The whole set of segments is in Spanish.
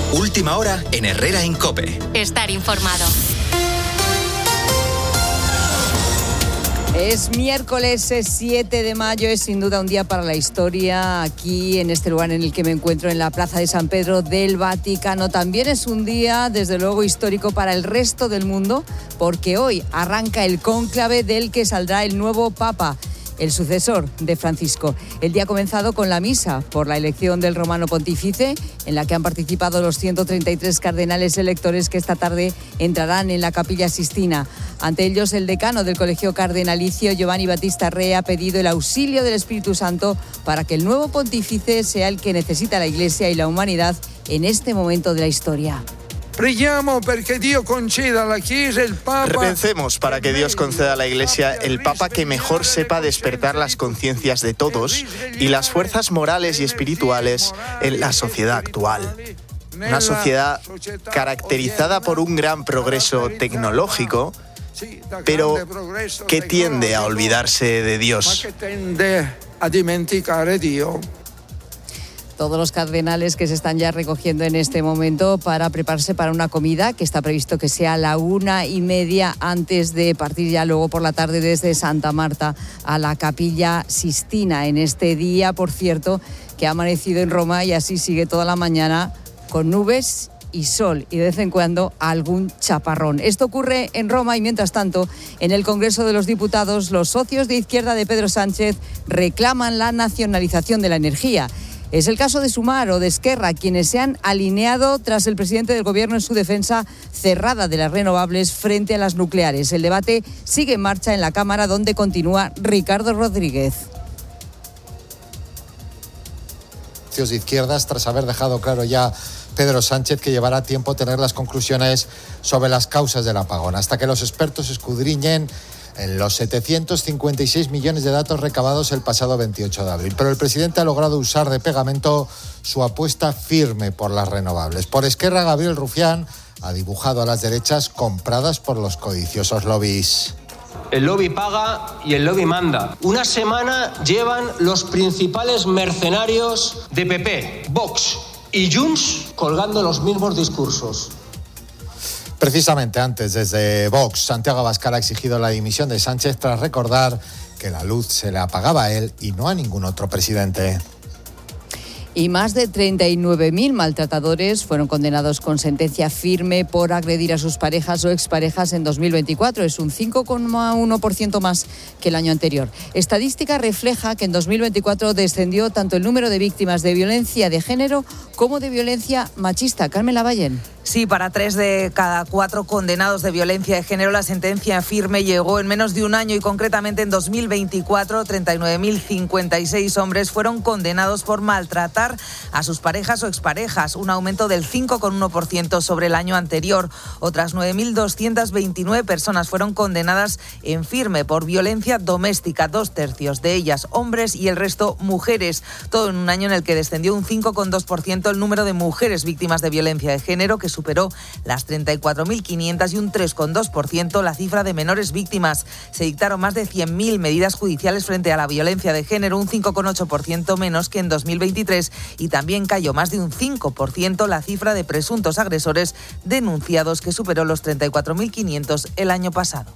Última hora en Herrera en COPE. Estar informado. Es miércoles 7 de mayo, es sin duda un día para la historia aquí en este lugar en el que me encuentro, en la Plaza de San Pedro del Vaticano. También es un día, desde luego, histórico para el resto del mundo, porque hoy arranca el cónclave del que saldrá el nuevo Papa, el sucesor de Francisco. El día ha comenzado con la misa por la elección del romano pontífice, en la que han participado los 133 cardenales electores que esta tarde entrarán en la Capilla Sistina. Ante ellos, el decano del Colegio Cardenalicio, Giovanni Battista Re, ha pedido el auxilio del Espíritu Santo para que el nuevo pontífice sea el que necesita la Iglesia y la humanidad en este momento de la historia. Recemos para que Dios conceda a la Iglesia el Papa que mejor sepa despertar las conciencias de todos y las fuerzas morales y espirituales en la sociedad actual. Una sociedad caracterizada por un gran progreso tecnológico, pero que tiende a olvidarse de Dios. Todos los cardenales que se están ya recogiendo en este momento para prepararse para una comida que está previsto que sea a la 1:30 antes de partir ya luego por la tarde desde Santa Marta a la Capilla Sistina. En este día, por cierto, que ha amanecido en Roma y así sigue toda la mañana con nubes y sol y de vez en cuando algún chaparrón. Esto ocurre en Roma y mientras tanto en el Congreso de los Diputados los socios de izquierda de Pedro Sánchez reclaman la nacionalización de la energía. Es el caso de Sumar o de Esquerra, quienes se han alineado tras el presidente del Gobierno en su defensa cerrada de las renovables frente a las nucleares. El debate sigue en marcha en la Cámara, donde continúa Ricardo Rodríguez. De izquierdas, tras haber dejado claro ya Pedro Sánchez que llevará tiempo tener las conclusiones sobre las causas del apagón, hasta que los expertos escudriñen en los 756 millones de datos recabados el pasado 28 de abril. Pero el presidente ha logrado usar de pegamento su apuesta firme por las renovables. Por Esquerra, Gabriel Rufián ha dibujado a las derechas compradas por los codiciosos lobbies. El lobby paga y el lobby manda. Una semana llevan los principales mercenarios de PP, Vox y Junts colgando los mismos discursos. Precisamente antes, desde Vox, Santiago Abascal ha exigido la dimisión de Sánchez tras recordar que la luz se le apagaba a él y no a ningún otro presidente. Y más de 39.000 maltratadores fueron condenados con sentencia firme por agredir a sus parejas o exparejas en 2024. Es un 5,1% más que el año anterior. Estadística refleja que en 2024 descendió tanto el número de víctimas de violencia de género como de violencia machista. Carmen Lavallén. Sí, para 3 de cada 4 condenados de violencia de género, la sentencia firme llegó en menos de un año y concretamente en 2024, 39.056 hombres fueron condenados por maltratar a sus parejas o exparejas, un aumento del 5,1% sobre el año anterior. Otras 9.229 personas fueron condenadas en firme por violencia doméstica, 2/3 de ellas hombres y el resto mujeres. Todo en un año en el que descendió un 5,2% el número de mujeres víctimas de violencia de género, que superó las 34.500 y un 3,2% la cifra de menores víctimas. Se dictaron más de 100.000 medidas judiciales frente a la violencia de género, un 5,8% menos que en 2023, y también cayó más de un 5% la cifra de presuntos agresores denunciados, que superó los 34.500 el año pasado.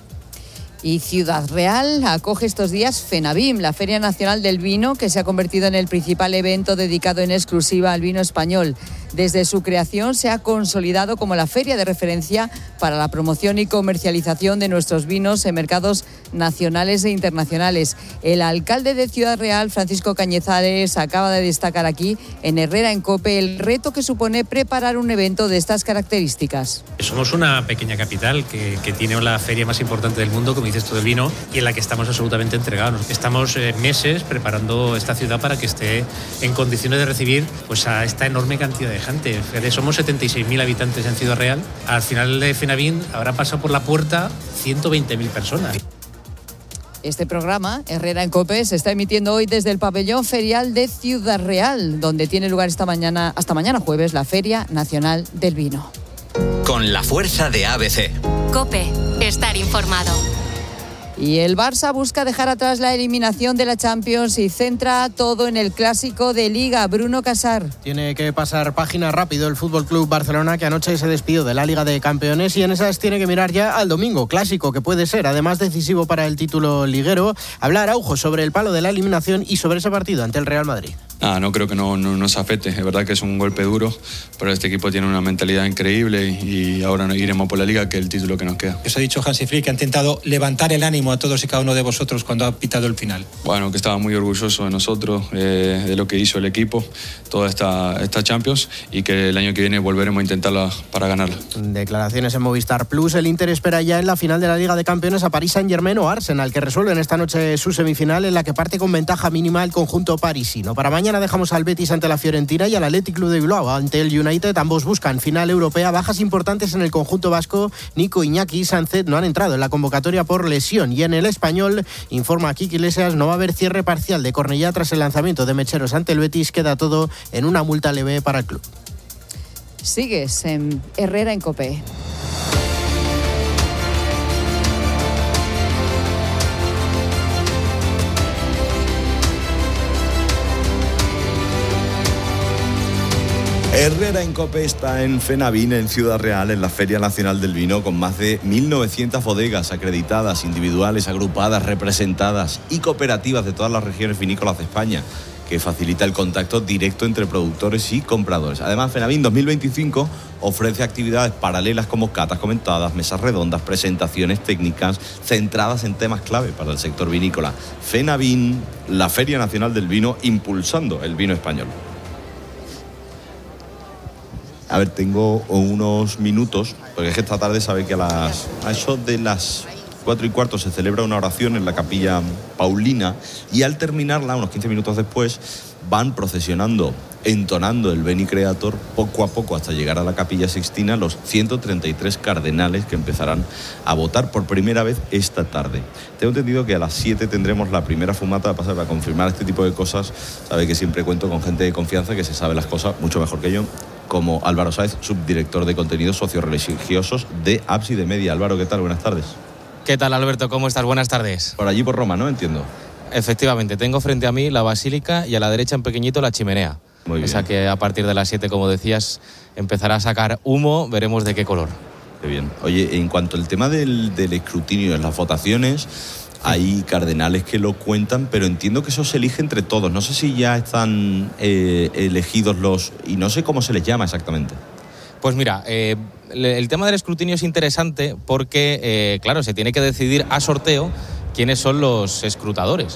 Y Ciudad Real acoge estos días FENAVIM, la Feria Nacional del Vino, que se ha convertido en el principal evento dedicado en exclusiva al vino español. Desde su creación se ha consolidado como la feria de referencia para la promoción y comercialización de nuestros vinos en mercados nacionales e internacionales. El alcalde de Ciudad Real, Francisco Cañizares, acaba de destacar aquí en Herrera en COPE el reto que supone preparar un evento de estas características. Somos una pequeña capital que tiene la feria más importante del mundo, como dices tú, del vino, y en la que estamos absolutamente entregados. Estamos meses preparando esta ciudad para que esté en condiciones de recibir pues a esta enorme cantidad de gente. Somos 76.000 habitantes en Ciudad Real. Al final de FENAVIM habrá pasado por la puerta 120.000 personas. Este programa, Herrera en COPE, se está emitiendo hoy desde el pabellón ferial de Ciudad Real, donde tiene lugar hasta mañana jueves, la Feria Nacional del Vino. Con la fuerza de ABC. COPE, estar informado. Y el Barça busca dejar atrás la eliminación de la Champions y centra todo en el clásico de Liga. Bruno Casar. Tiene que pasar página rápido el Fútbol Club Barcelona, que anoche se despidió de la Liga de Campeones, y en esas tiene que mirar ya al domingo, clásico que puede ser además decisivo para el título liguero. Habla Araujo sobre el palo de la eliminación y sobre ese partido ante el Real Madrid. No creo que no se afecte. Es verdad que es un golpe duro, pero este equipo tiene una mentalidad increíble y ahora no iremos por la Liga, que es el título que nos queda. Os ha dicho Hansi Flick que ha intentado levantar el ánimo a todos y cada uno de vosotros cuando ha pitado el final. Bueno, que estaba muy orgulloso de nosotros, de lo que hizo el equipo, toda esta Champions, y que el año que viene volveremos a intentarla para ganarla. Declaraciones en Movistar Plus. El Inter espera ya en la final de la Liga de Campeones a Paris Saint-Germain o Arsenal, que resuelven esta noche su semifinal, en la que parte con ventaja mínima el conjunto parisino. Para mañana dejamos al Betis ante la Fiorentina y al Athletic Club de Bilbao ante el United. Ambos buscan final europea. Bajas importantes en el conjunto vasco. Nico, Iñaki y Sánchez no han entrado en la convocatoria por lesión. Y en el Español, informa Quique Iglesias, no va a haber cierre parcial de Cornellá tras el lanzamiento de Mecheros ante el Betis. Queda todo en una multa leve para el club. Sigues en Herrera en COPE. Herrera en COPE está en FENAVIN, en Ciudad Real, en la Feria Nacional del Vino, con más de 1.900 bodegas acreditadas, individuales, agrupadas, representadas y cooperativas de todas las regiones vinícolas de España, que facilita el contacto directo entre productores y compradores. Además, FENAVIN 2025 ofrece actividades paralelas como catas comentadas, mesas redondas, presentaciones técnicas centradas en temas clave para el sector vinícola. FENAVIN, la Feria Nacional del Vino, impulsando el vino español. A ver, tengo unos minutos, porque es que esta tarde sabe que a eso de las 4:15 se celebra una oración en la Capilla Paulina, y al terminarla, unos 15 minutos después, van procesionando, entonando el Veni Creator poco a poco hasta llegar a la Capilla Sixtina los 133 cardenales que empezarán a votar por primera vez esta tarde. Tengo entendido que a las 7 tendremos la primera fumata para confirmar este tipo de cosas. Sabe que siempre cuento con gente de confianza que se sabe las cosas mucho mejor que yo, como Álvaro Sáez, subdirector de contenidos socioreligiosos de Ábside Media. Álvaro, ¿qué tal? Buenas tardes. ¿Qué tal, Alberto? ¿Cómo estás? Buenas tardes. Por allí por Roma, ¿no? Entiendo. Efectivamente, tengo frente a mí la basílica y a la derecha en pequeñito la chimenea. Muy bien. O sea que a partir de las 7, como decías, empezará a sacar humo, veremos de qué color. Qué bien. Oye, en cuanto al tema del escrutinio en las votaciones, hay cardenales que lo cuentan, pero entiendo que eso se elige entre todos. No sé si ya están elegidos y no sé cómo se les llama exactamente. Pues mira, el tema del escrutinio es interesante porque, claro, se tiene que decidir a sorteo quiénes son los escrutadores.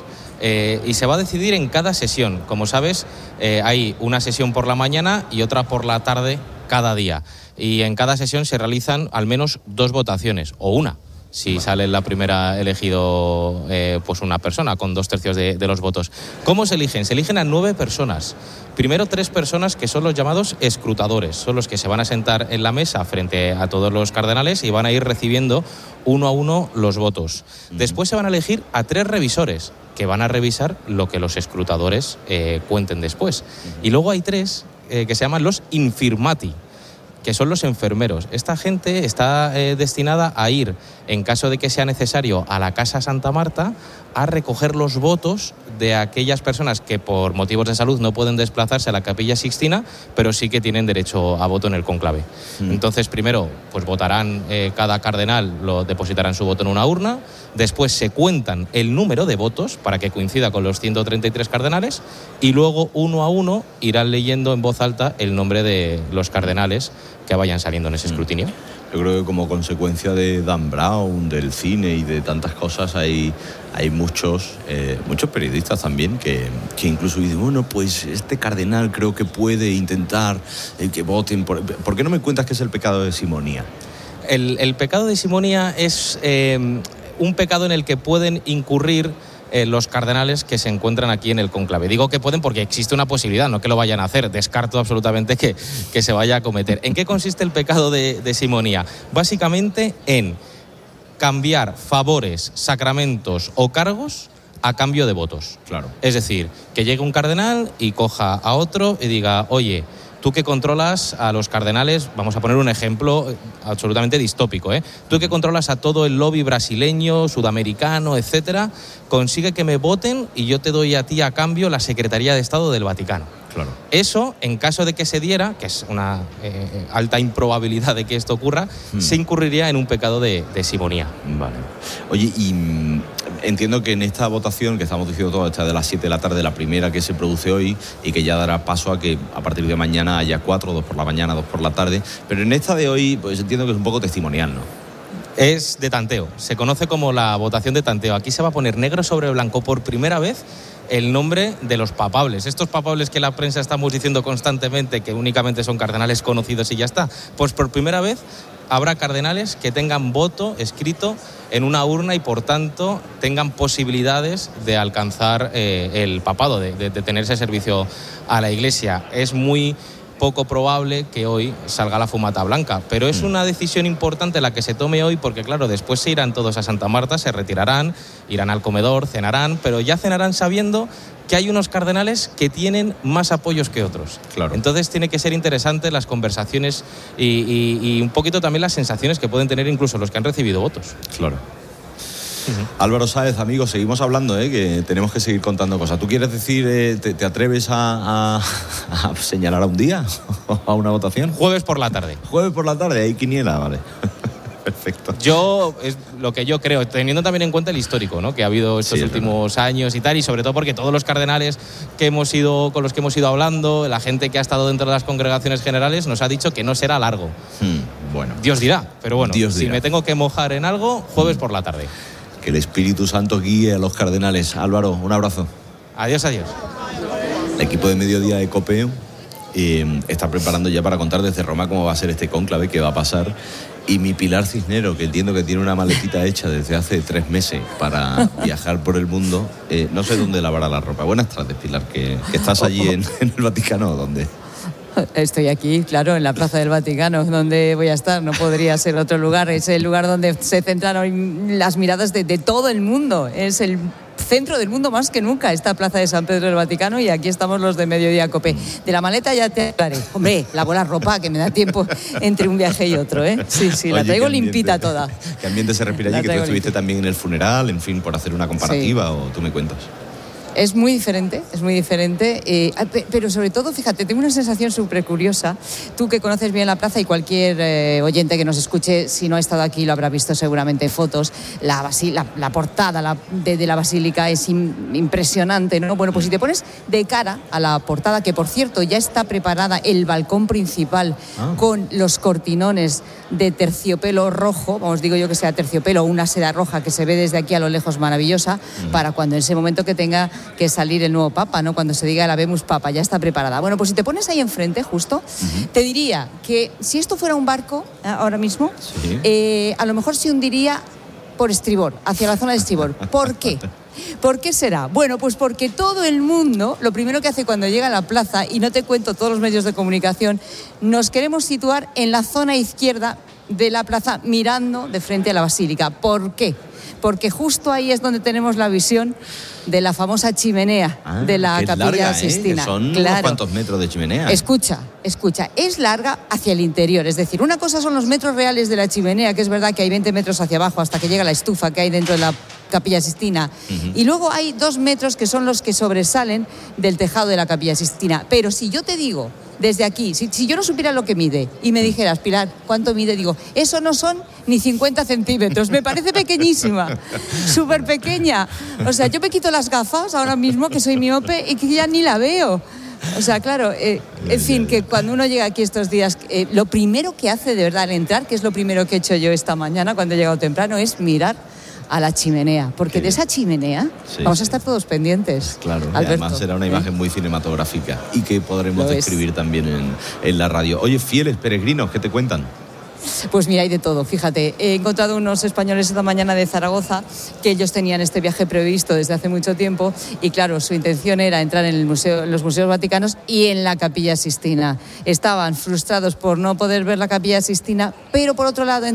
Y se va a decidir en cada sesión. Como sabes, hay una sesión por la mañana y otra por la tarde cada día. Y en cada sesión se realizan al menos 2 votaciones, o una, si sale en la primera elegido pues una persona con 2/3 de los votos. ¿Cómo se eligen? Se eligen a 9 personas. Primero 3 personas que son los llamados escrutadores, son los que se van a sentar en la mesa frente a todos los cardenales y van a ir recibiendo uno a uno los votos. Después se van a elegir a 3 revisores que van a revisar lo que los escrutadores cuenten después. Y luego hay 3 que se llaman los infirmati, que son los enfermeros. Esta gente está destinada a ir, en caso de que sea necesario, a la Casa Santa Marta a recoger los votos de aquellas personas que por motivos de salud no pueden desplazarse a la Capilla Sixtina, pero sí que tienen derecho a voto en el cónclave. Entonces, primero, pues votarán cada cardenal, lo depositarán su voto en una urna, después se cuentan el número de votos para que coincida con los 133 cardenales y luego, uno a uno, irán leyendo en voz alta el nombre de los cardenales que vayan saliendo en ese escrutinio. Yo creo que como consecuencia de Dan Brown, del cine y de tantas cosas, hay muchos periodistas también que incluso dicen, bueno, pues este cardenal creo que puede intentar que voten. ¿Por qué no me cuentas qué es el pecado de simonía? El pecado de simonía es un pecado en el que pueden incurrir los cardenales que se encuentran aquí en el cónclave. Digo que pueden porque existe una posibilidad, no que lo vayan a hacer. Descarto absolutamente que se vaya a cometer. ¿En qué consiste el pecado de simonía? Básicamente en cambiar favores, sacramentos o cargos a cambio de votos. Claro. Es decir, que llegue un cardenal y coja a otro y diga, oye, Tú que controlas a los cardenales, vamos a poner un ejemplo absolutamente distópico, tú que controlas a todo el lobby brasileño, sudamericano, etcétera, consigue que me voten y yo te doy a ti a cambio la Secretaría de Estado del Vaticano. Claro. Eso, en caso de que se diera, que es una alta improbabilidad de que esto ocurra, se incurriría en un pecado de simonía. Vale. Oye, y entiendo que en esta votación que estamos diciendo todo, esta de las 7 de la tarde, la primera que se produce hoy y que ya dará paso a que a partir de mañana haya 4, 2 por la mañana, 2 por la tarde, pero en esta de hoy pues entiendo que es un poco testimonial, ¿no? Es de tanteo, se conoce como la votación de tanteo. Aquí se va a poner negro sobre blanco por primera vez el nombre de los papables. Estos papables que la prensa estamos diciendo constantemente que únicamente son cardenales conocidos y ya está, pues por primera vez habrá cardenales que tengan voto escrito en una urna y por tanto tengan posibilidades de alcanzar el papado, de tener ese servicio a la Iglesia. Es muy poco probable que hoy salga la fumata blanca, pero es una decisión importante la que se tome hoy porque claro, después se irán todos a Santa Marta, se retirarán, irán al comedor, cenarán, pero ya cenarán sabiendo que hay unos cardenales que tienen más apoyos que otros. Claro. Entonces tiene que ser interesante las conversaciones y un poquito también las sensaciones que pueden tener incluso los que han recibido votos. Claro. Álvaro Sáez, amigos, seguimos hablando, que tenemos que seguir contando cosas. ¿Tú quieres decir, te atreves a señalar a un día o a una votación? Jueves por la tarde. Jueves por la tarde, hay quiniela, vale. Perfecto. Es lo que yo creo, teniendo también en cuenta el histórico, ¿no?, que ha habido estos últimos años y tal, y sobre todo porque todos los cardenales con los que hemos ido hablando, la gente que ha estado dentro de las congregaciones generales, nos ha dicho que no será largo. Bueno. Dios dirá, pero bueno, Dios dirá. Si me tengo que mojar en algo, jueves por la tarde. Que el Espíritu Santo guíe a los cardenales. Álvaro, un abrazo. Adiós, adiós. El equipo de Mediodía de COPE está preparando ya para contar desde Roma cómo va a ser este cónclave, qué va a pasar. Y mi Pilar Cisnero, que entiendo que tiene una maletita hecha desde hace 3 meses para viajar por el mundo, no sé dónde lavará la ropa. Buenas tardes, Pilar, que estás allí en el Vaticano, ¿dónde? Estoy aquí, claro, en la Plaza del Vaticano. ¿Dónde voy a estar? No podría ser otro lugar. Es el lugar donde se centraron las miradas de todo el mundo. Es el centro del mundo más que nunca, esta Plaza de San Pedro del Vaticano, y aquí estamos los de Mediodía COPE. De la maleta ya te hablaré. Hombre, lavo la ropa, que me da tiempo entre un viaje y otro, ¿eh? Sí, Oye, la traigo limpita toda. ¿Qué ambiente se respira allí? Que tú estuviste también en el funeral, en fin, por hacer una comparativa, o tú me cuentas. Es muy diferente, pero sobre todo, fíjate, tengo una sensación súper curiosa. Tú que conoces bien la plaza y cualquier oyente que nos escuche, si no ha estado aquí lo habrá visto seguramente en fotos, la portada de la basílica es impresionante, ¿no? Bueno, pues si te pones de cara a la portada, que por cierto ya está preparada el balcón principal con los cortinones de terciopelo rojo, vamos, digo yo que sea terciopelo, una seda roja que se ve desde aquí a lo lejos maravillosa, para cuando en ese momento que tenga que salir el nuevo Papa, ¿no? Cuando se diga el Habemus Papa, ya está preparada. Bueno, pues si te pones ahí enfrente, justo, te diría que si esto fuera un barco, ahora mismo, a lo mejor se hundiría por estribor, hacia la zona de estribor. ¿Por qué? ¿Por qué será? Bueno, pues porque todo el mundo, lo primero que hace cuando llega a la plaza, y no te cuento todos los medios de comunicación, nos queremos situar en la zona izquierda de la plaza, mirando de frente a la basílica. ¿Por qué? Porque justo ahí es donde tenemos la visión de la famosa chimenea de la Capilla Sistina. Son unos cuantos metros de chimenea. Escucha, es larga hacia el interior. Es decir, una cosa son los metros reales de la chimenea, que es verdad que hay 20 metros hacia abajo hasta que llega la estufa que hay dentro de la Capilla Sistina. Y luego hay 2 metros que son los que sobresalen del tejado de la Capilla Sistina. Pero si yo te digo, desde aquí, si yo no supiera lo que mide y me dijeras, Pilar, ¿cuánto mide? Digo, eso no son ni 50 centímetros, me parece pequeñísima, súper pequeña. O sea, yo me quito las gafas ahora mismo, que soy miope, y que ya ni la veo. O sea, claro, en fin, que cuando uno llega aquí estos días, lo primero que hace de verdad al entrar, que es lo primero que he hecho yo esta mañana cuando he llegado temprano, es mirar a la chimenea, porque de esa chimenea vamos a estar todos pendientes. Claro, Alberto, además será una imagen muy cinematográfica y que podremos describir también en la radio. Oye, fieles peregrinos, ¿qué te cuentan? Pues mira, hay de todo, fíjate. He encontrado unos españoles esta mañana de Zaragoza que ellos tenían este viaje previsto desde hace mucho tiempo y claro, su intención era entrar en los museos vaticanos y en la Capilla Sistina. Estaban frustrados por no poder ver la Capilla Sistina, pero por otro lado,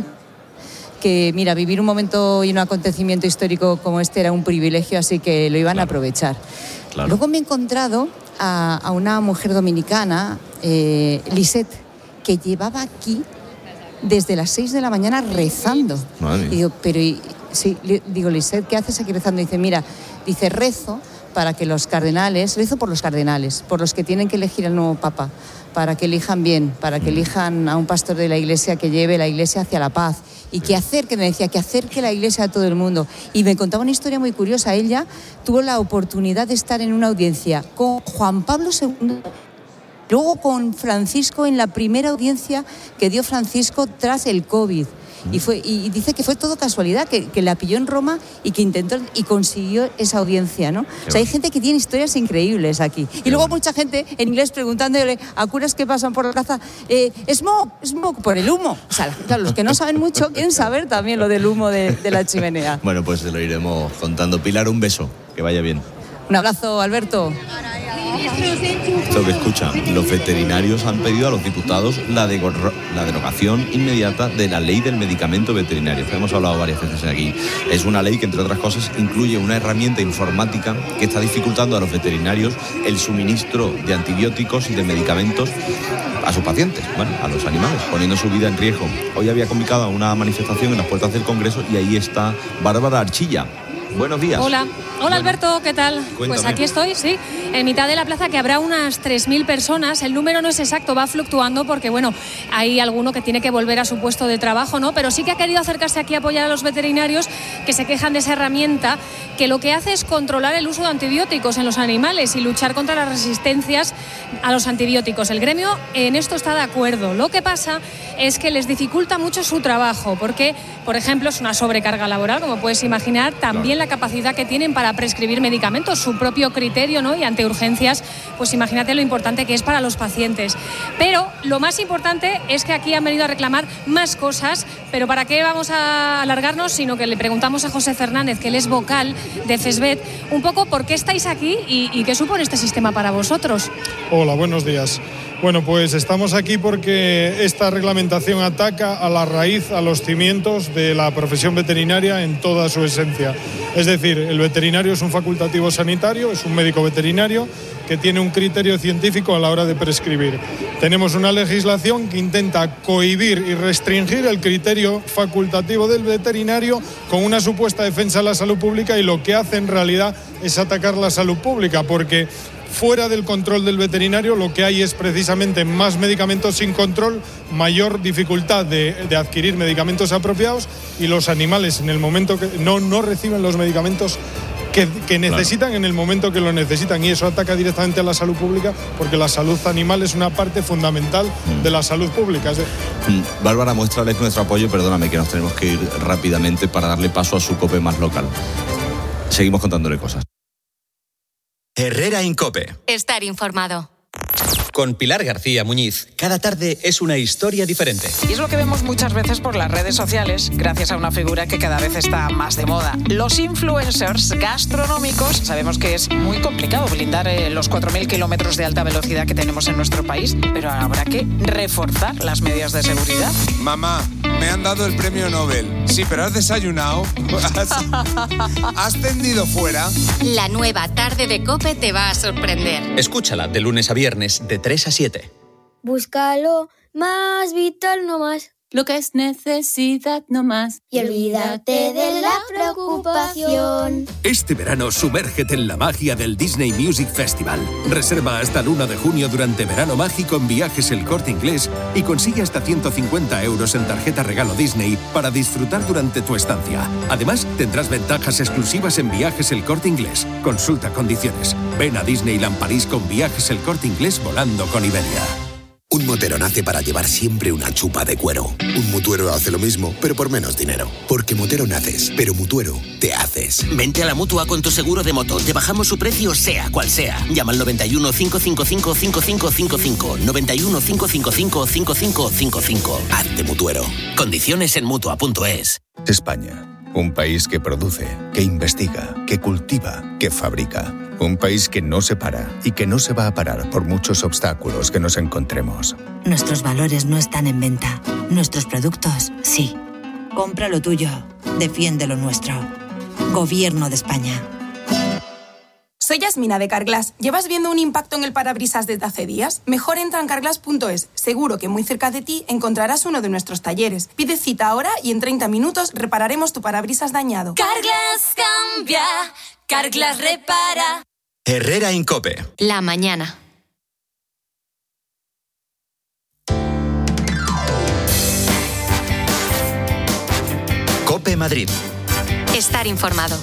que mira, vivir un momento y un acontecimiento histórico como este era un privilegio, así que lo iban a aprovechar. Luego me he encontrado a una mujer dominicana, Lisette, que llevaba aquí desde las 6 de la mañana rezando. Madre mía. Y digo, digo, Lisette, ¿qué haces aquí rezando? Y dice, mira, rezo para que los cardenales, rezo por los cardenales, por los que tienen que elegir al nuevo papa, para que elijan bien, para que elijan a un pastor de la iglesia que lleve la iglesia hacia la paz y que acerque la iglesia a todo el mundo. Y me contaba una historia muy curiosa. Ella tuvo la oportunidad de estar en una audiencia con Juan Pablo II, luego con Francisco en la primera audiencia que dio Francisco tras el COVID. Y dice que fue todo casualidad, que la pilló en Roma y que intentó y consiguió esa audiencia, ¿no? O sea, hay gente que tiene historias increíbles aquí. Y luego mucha gente en inglés preguntándole a curas que pasan por la plaza, smoke, por el humo. O sea, claro, los que no saben mucho quieren saber también lo del humo de la chimenea. Bueno, pues te lo iremos contando. Pilar, un beso, que vaya bien. Un abrazo, Alberto. Esto que escucha, los veterinarios han pedido a los diputados la derogación inmediata de la ley del medicamento veterinario. Hemos hablado varias veces aquí. Es una ley que, entre otras cosas, incluye una herramienta informática que está dificultando a los veterinarios el suministro de antibióticos y de medicamentos a sus pacientes, a los animales, poniendo su vida en riesgo. Hoy había convocado una manifestación en las puertas del Congreso y ahí está Bárbara Archilla. Buenos días. Hola Alberto, ¿qué tal? Cuéntame. Pues aquí estoy, sí, en mitad de la plaza, que habrá unas 3.000 personas. El número no es exacto, va fluctuando porque, bueno, hay alguno que tiene que volver a su puesto de trabajo, ¿no? Pero sí que ha querido acercarse aquí a apoyar a los veterinarios que se quejan de esa herramienta que lo que hace es controlar el uso de antibióticos en los animales y luchar contra las resistencias a los antibióticos. El gremio en esto está de acuerdo. Lo que pasa es que les dificulta mucho su trabajo porque, por ejemplo, es una sobrecarga laboral, como puedes imaginar, también la capacidad que tienen para prescribir medicamentos, su propio criterio, ¿no? Y ante urgencias, pues imagínate lo importante que es para los pacientes. Pero lo más importante es que aquí han venido a reclamar más cosas, pero ¿para qué vamos a alargarnos? Sino que le preguntamos a José Fernández, que él es vocal de CESVET, un poco por qué estáis aquí y qué supone este sistema para vosotros. Hola, buenos días. Bueno, pues estamos aquí porque esta reglamentación ataca a la raíz, a los cimientos de la profesión veterinaria en toda su esencia. Es decir, el veterinario es un facultativo sanitario, es un médico veterinario que tiene un criterio científico a la hora de prescribir. Tenemos una legislación que intenta cohibir y restringir el criterio facultativo del veterinario con una supuesta defensa de la salud pública, y lo que hace en realidad es atacar la salud pública, porque fuera del control del veterinario lo que hay es precisamente más medicamentos sin control, mayor dificultad de adquirir medicamentos apropiados, y los animales en el momento que no reciben los medicamentos que necesitan, claro, en el momento que lo necesitan, y eso ataca directamente a la salud pública, porque la salud animal es una parte fundamental de la salud pública. Bárbara, muéstrales nuestro apoyo, perdóname que nos tenemos que ir rápidamente para darle paso a su COPE más local. Seguimos contándole cosas. Herrera en COPE. Estar informado. Con Pilar García Muñiz. Cada tarde es una historia diferente. Y es lo que vemos muchas veces por las redes sociales, gracias a una figura que cada vez está más de moda. Los influencers gastronómicos. Sabemos que es muy complicado blindar los 4.000 kilómetros de alta velocidad que tenemos en nuestro país, pero habrá que reforzar las medidas de seguridad. Mamá, me han dado el premio Nobel. Sí, pero ¿has desayunado? ¿Has tendido fuera? La nueva tarde de COPE te va a sorprender. Escúchala de lunes a viernes de 3 a 7. Búscalo más vital, no más. Lo que es necesidad, no más. Y olvídate de la preocupación. Este verano sumérgete en la magia del Disney Music Festival. Reserva hasta el 1 de junio durante Verano Mágico en Viajes El Corte Inglés y consigue hasta 150 euros en tarjeta regalo Disney para disfrutar durante tu estancia. Además, tendrás ventajas exclusivas en Viajes El Corte Inglés. Consulta condiciones. Ven a Disneyland París con Viajes El Corte Inglés volando con Iberia. Un motero nace para llevar siempre una chupa de cuero. Un mutuero hace lo mismo, pero por menos dinero. Porque motero naces, pero mutuero te haces. Vente a la Mutua con tu seguro de moto. Te bajamos su precio sea cual sea. Llama al 91 555 5555. 91 555 5555. Hazte mutuero. Condiciones en Mutua.es. España. Un país que produce, que investiga, que cultiva, que fabrica. Un país que no se para y que no se va a parar por muchos obstáculos que nos encontremos. Nuestros valores no están en venta. Nuestros productos, sí. Compra lo tuyo. Defiende lo nuestro. Gobierno de España. Soy Yasmina de Carglass. ¿Llevas viendo un impacto en el parabrisas desde hace días? Mejor entra en carglass.es. Seguro que muy cerca de ti encontrarás uno de nuestros talleres. Pide cita ahora y en 30 minutos repararemos tu parabrisas dañado. Carglass cambia, Carglass repara. Herrera Incope. La mañana. Cope Madrid. Estar informado.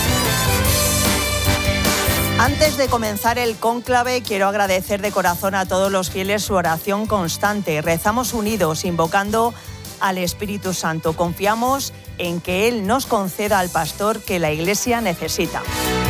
Antes de comenzar el cónclave, quiero agradecer de corazón a todos los fieles su oración constante. Rezamos unidos, invocando al Espíritu Santo. Confiamos en que Él nos conceda al pastor que la Iglesia necesita.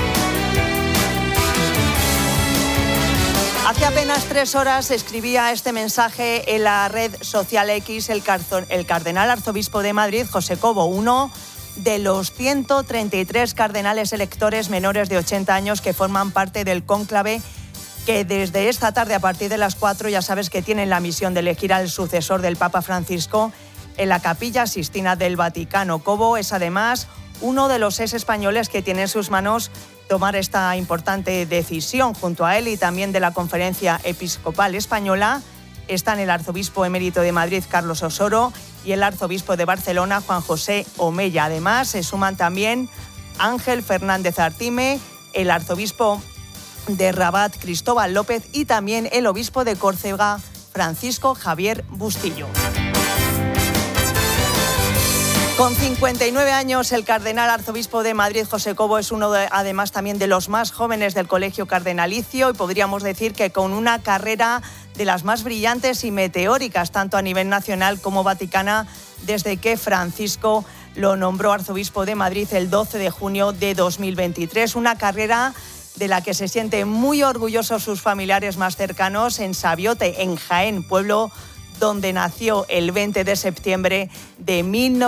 Hace apenas 3 horas escribía este mensaje en la red social X el cardenal arzobispo de Madrid, José Cobo, uno de los 133 cardenales electores menores de 80 años que forman parte del cónclave, que desde esta tarde a partir de las 4 ya sabes que tienen la misión de elegir al sucesor del Papa Francisco en la Capilla Sixtina del Vaticano. Cobo es además uno de los 6 españoles que tiene en sus manos tomar esta importante decisión. Junto a él y también de la Conferencia Episcopal Española están el arzobispo emérito de Madrid, Carlos Osoro, y el arzobispo de Barcelona, Juan José Omella. Además, se suman también Ángel Fernández Artime, el arzobispo de Rabat, Cristóbal López, y también el obispo de Córcega, Francisco Javier Bustillo. Con 59 años, el cardenal arzobispo de Madrid, José Cobo, es además también de los más jóvenes del colegio cardenalicio y podríamos decir que con una carrera de las más brillantes y meteóricas, tanto a nivel nacional como vaticana, desde que Francisco lo nombró arzobispo de Madrid el 12 de junio de 2023. Una carrera de la que se sienten muy orgullosos sus familiares más cercanos en Sabiote, en Jaén, pueblo donde nació el 20 de septiembre de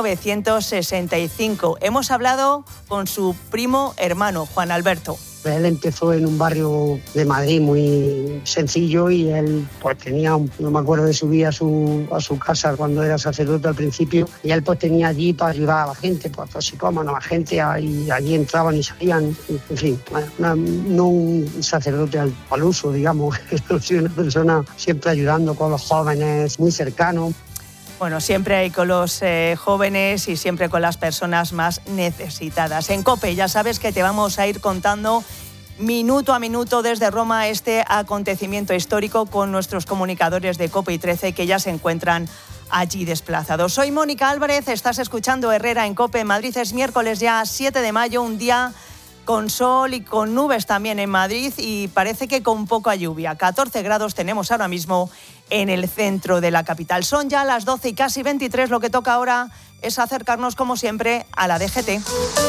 1965. Hemos hablado con su primo hermano, Juan Alberto. Él empezó en un barrio de Madrid muy sencillo y él pues tenía, no me acuerdo de subir a su casa cuando era sacerdote al principio, y él pues tenía allí para ayudar a la gente, pues toxicómanos, a gente, y allí entraban y salían, en fin, no un sacerdote al uso, digamos, sino una persona siempre ayudando con los jóvenes, muy cercano. Bueno, siempre hay con los jóvenes y siempre con las personas más necesitadas. En COPE ya sabes que te vamos a ir contando minuto a minuto desde Roma este acontecimiento histórico con nuestros comunicadores de COPE y 13 que ya se encuentran allí desplazados. Soy Mónica Álvarez, estás escuchando Herrera en COPE. En Madrid es miércoles ya 7 de mayo, un día con sol y con nubes también en Madrid y parece que con poca lluvia. 14 grados tenemos ahora mismo en el centro de la capital. Son ya las 12 y casi 23. Lo que toca ahora es acercarnos, como siempre, a la DGT.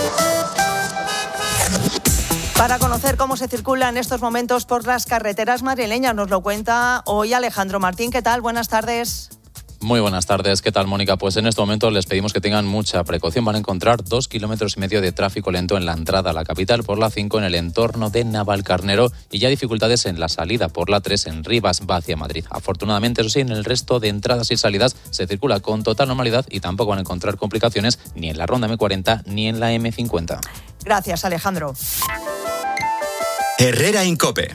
Para conocer cómo se circula en estos momentos por las carreteras madrileñas, nos lo cuenta hoy Alejandro Martín. ¿Qué tal? Buenas tardes. Muy buenas tardes. ¿Qué tal, Mónica? Pues en este momento les pedimos que tengan mucha precaución. Van a encontrar 2,5 kilómetros de tráfico lento en la entrada a la capital por la 5 en el entorno de Navalcarnero y ya dificultades en la salida por la 3 en Rivas va hacia Madrid. Afortunadamente, eso sí, en el resto de entradas y salidas se circula con total normalidad y tampoco van a encontrar complicaciones ni en la ronda M40 ni en la M50. Gracias, Alejandro. Herrera Incope.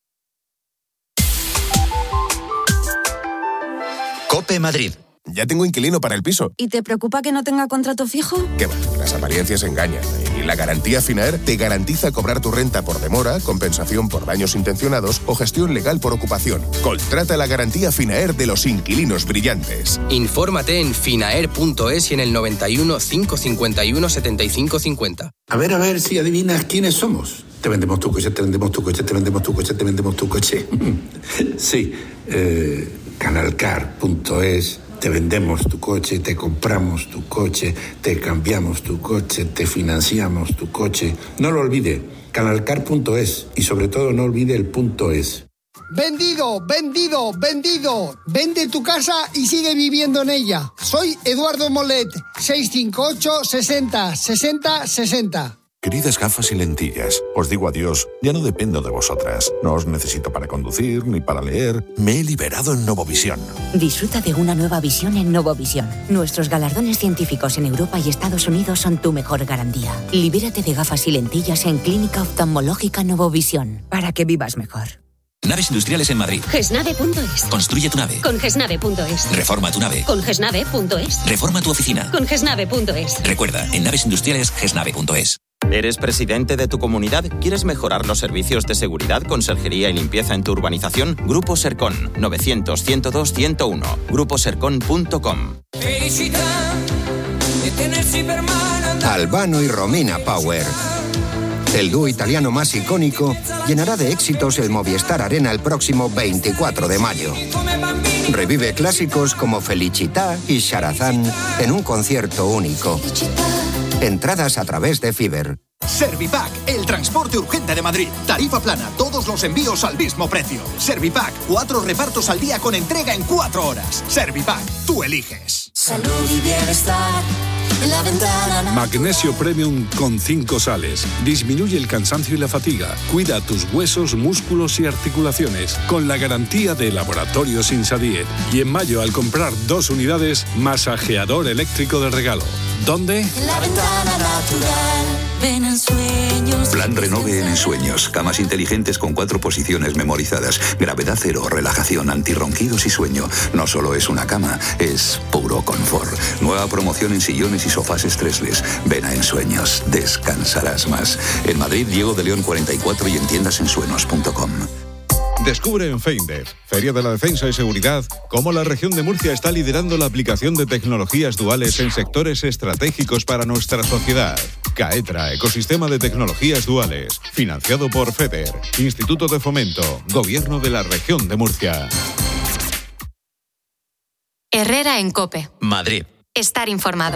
COPE Madrid. Ya tengo inquilino para el piso. ¿Y te preocupa que no tenga contrato fijo? ¿Qué va? Las apariencias engañan. Y la garantía Finaer te garantiza cobrar tu renta por demora, compensación por daños intencionados o gestión legal por ocupación. Contrata la garantía Finaer de los inquilinos brillantes. Infórmate en finaer.es y en el 91 551 75 50. A ver si adivinas quiénes somos. Te vendemos tu coche, te vendemos tu coche, te vendemos tu coche, te vendemos tu coche. Sí, Canalcar.es, te vendemos tu coche, te compramos tu coche, te cambiamos tu coche, te financiamos tu coche. No lo olvide, Canalcar.es y sobre todo no olvide el .es. ¡Vendido! ¡Vendido! ¡Vendido! Vende tu casa y sigue viviendo en ella. Soy Eduardo Molet, 658 60 60 60. Queridas gafas y lentillas, os digo adiós, ya no dependo de vosotras. No os necesito para conducir ni para leer. Me he liberado en Novovisión. Disfruta de una nueva visión en Novovisión. Nuestros galardones científicos en Europa y Estados Unidos son tu mejor garantía. Libérate de gafas y lentillas en Clínica Oftalmológica Novovisión, para que vivas mejor. Naves industriales en Madrid. Gesnave.es. Construye tu nave. Con Gesnave.es. Reforma tu nave. Con Gesnave.es. Reforma tu oficina. Con Gesnave.es. Recuerda, en naves industriales, Gesnave.es. ¿Eres presidente de tu comunidad? ¿Quieres mejorar los servicios de seguridad, conserjería y limpieza en tu urbanización? Grupo Sercon, 900-102-101. gruposercon.com. Albano y Romina Power. El dúo italiano más icónico llenará de éxitos el Movistar Arena el próximo 24 de mayo. Revive clásicos como Felicità y Sharazán en un concierto único. Entradas a través de Fiverr. Servipack, el transporte urgente de Madrid. Tarifa plana, todos los envíos al mismo precio. Servipack, 4 repartos al día con entrega en 4 horas. Servipack, tú eliges. Salud y bienestar en la ventana. Magnesio Premium con 5 sales. Disminuye el cansancio y la fatiga. Cuida tus huesos, músculos y articulaciones. Con la garantía de Laboratorios Insadiet. Y en mayo, al comprar 2 unidades, masajeador eléctrico de regalo. ¿Dónde? La ventana natural. Ven en sueños. Plan Renove en Ensueños. Camas inteligentes con 4 posiciones memorizadas. Gravedad cero, relajación, antirronquidos y sueño. No solo es una cama, es puro confort. Nueva promoción en sillones y sofás estresles. Ven a Ensueños. Descansarás más. En Madrid, Diego de León 44 y en tiendasensueños.com. Descubre en FEINDEF, Feria de la Defensa y Seguridad, cómo la región de Murcia está liderando la aplicación de tecnologías duales en sectores estratégicos para nuestra sociedad. Caetra, Ecosistema de Tecnologías Duales, financiado por FEDER, Instituto de Fomento, Gobierno de la Región de Murcia. Herrera en COPE. Madrid. Estar informado.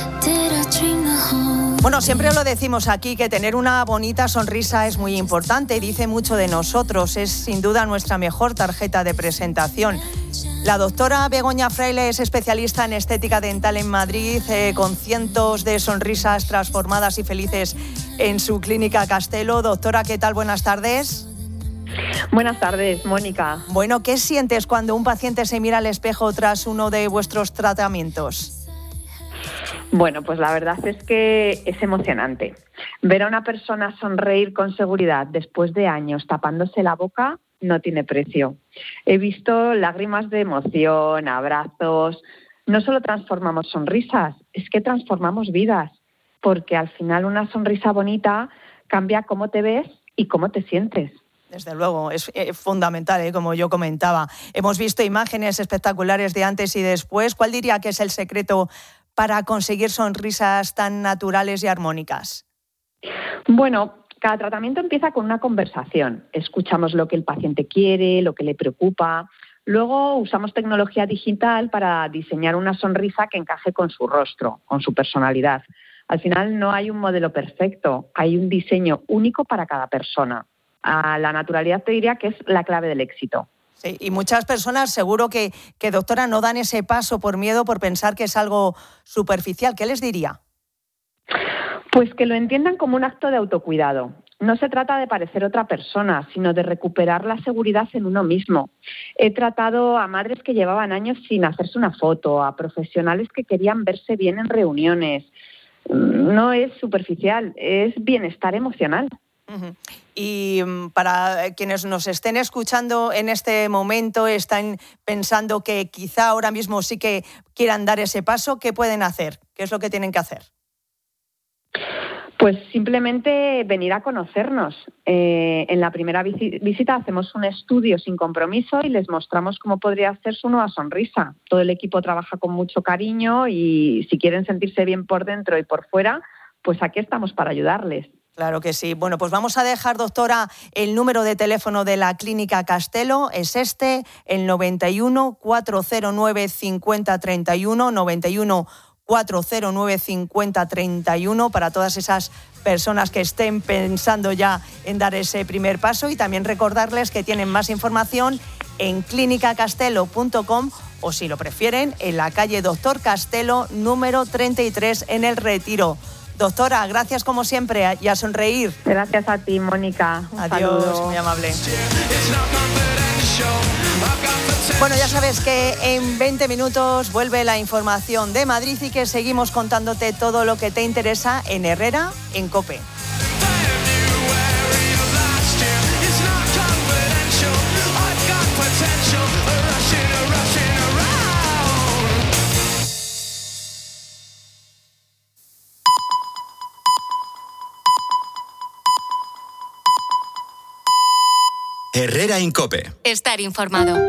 Bueno, siempre lo decimos aquí, que tener una bonita sonrisa es muy importante, dice mucho de nosotros, es sin duda nuestra mejor tarjeta de presentación. La doctora Begoña Fraile es especialista en estética dental en Madrid, con cientos de sonrisas transformadas y felices en su clínica Castelo. Doctora, ¿qué tal? Buenas tardes. Buenas tardes, Mónica. Bueno, ¿qué sientes cuando un paciente se mira al espejo tras uno de vuestros tratamientos? Bueno, pues la verdad es que es emocionante. Ver a una persona sonreír con seguridad después de años tapándose la boca no tiene precio. He visto lágrimas de emoción, abrazos. No solo transformamos sonrisas, es que transformamos vidas, porque al final una sonrisa bonita cambia cómo te ves y cómo te sientes. Desde luego, es fundamental, como yo comentaba. Hemos visto imágenes espectaculares de antes y después. ¿Cuál diría que es el secreto para conseguir sonrisas tan naturales y armónicas? Bueno, cada tratamiento empieza con una conversación. Escuchamos lo que el paciente quiere, lo que le preocupa. Luego usamos tecnología digital para diseñar una sonrisa que encaje con su rostro, con su personalidad. Al final no hay un modelo perfecto, hay un diseño único para cada persona. La naturalidad te diría que es la clave del éxito. Sí, y muchas personas seguro que, doctora, no dan ese paso por miedo, por pensar que es algo superficial. ¿Qué les diría? Pues que lo entiendan como un acto de autocuidado. No se trata de parecer otra persona, sino de recuperar la seguridad en uno mismo. He tratado a madres que llevaban años sin hacerse una foto, a profesionales que querían verse bien en reuniones. No es superficial, es bienestar emocional. Uh-huh. Y para quienes nos estén escuchando en este momento, están pensando que quizá ahora mismo sí que quieran dar ese paso, ¿qué pueden hacer? ¿Qué es lo que tienen que hacer? Pues simplemente venir a conocernos. En la primera visita hacemos un estudio sin compromiso y les mostramos cómo podría hacer su nueva sonrisa. Todo el equipo trabaja con mucho cariño y si quieren sentirse bien por dentro y por fuera, pues aquí estamos para ayudarles. Claro que sí. Bueno, pues vamos a dejar, doctora, el número de teléfono de la Clínica Castelo. Es el 91 409 5031, 91 409 5031, para todas esas personas que estén pensando ya en dar ese primer paso. Y también recordarles que tienen más información en clinicacastelo.com o, si lo prefieren, en la calle Doctor Castelo, número 33, en El Retiro. Doctora, gracias como siempre y a sonreír. Gracias a ti, Mónica. Adiós, saludo. muy amable. Bueno, ya sabes que en 20 minutos vuelve la información de Madrid y que seguimos contándote todo lo que te interesa en Herrera, en COPE. Herrera en COPE. Estar informado.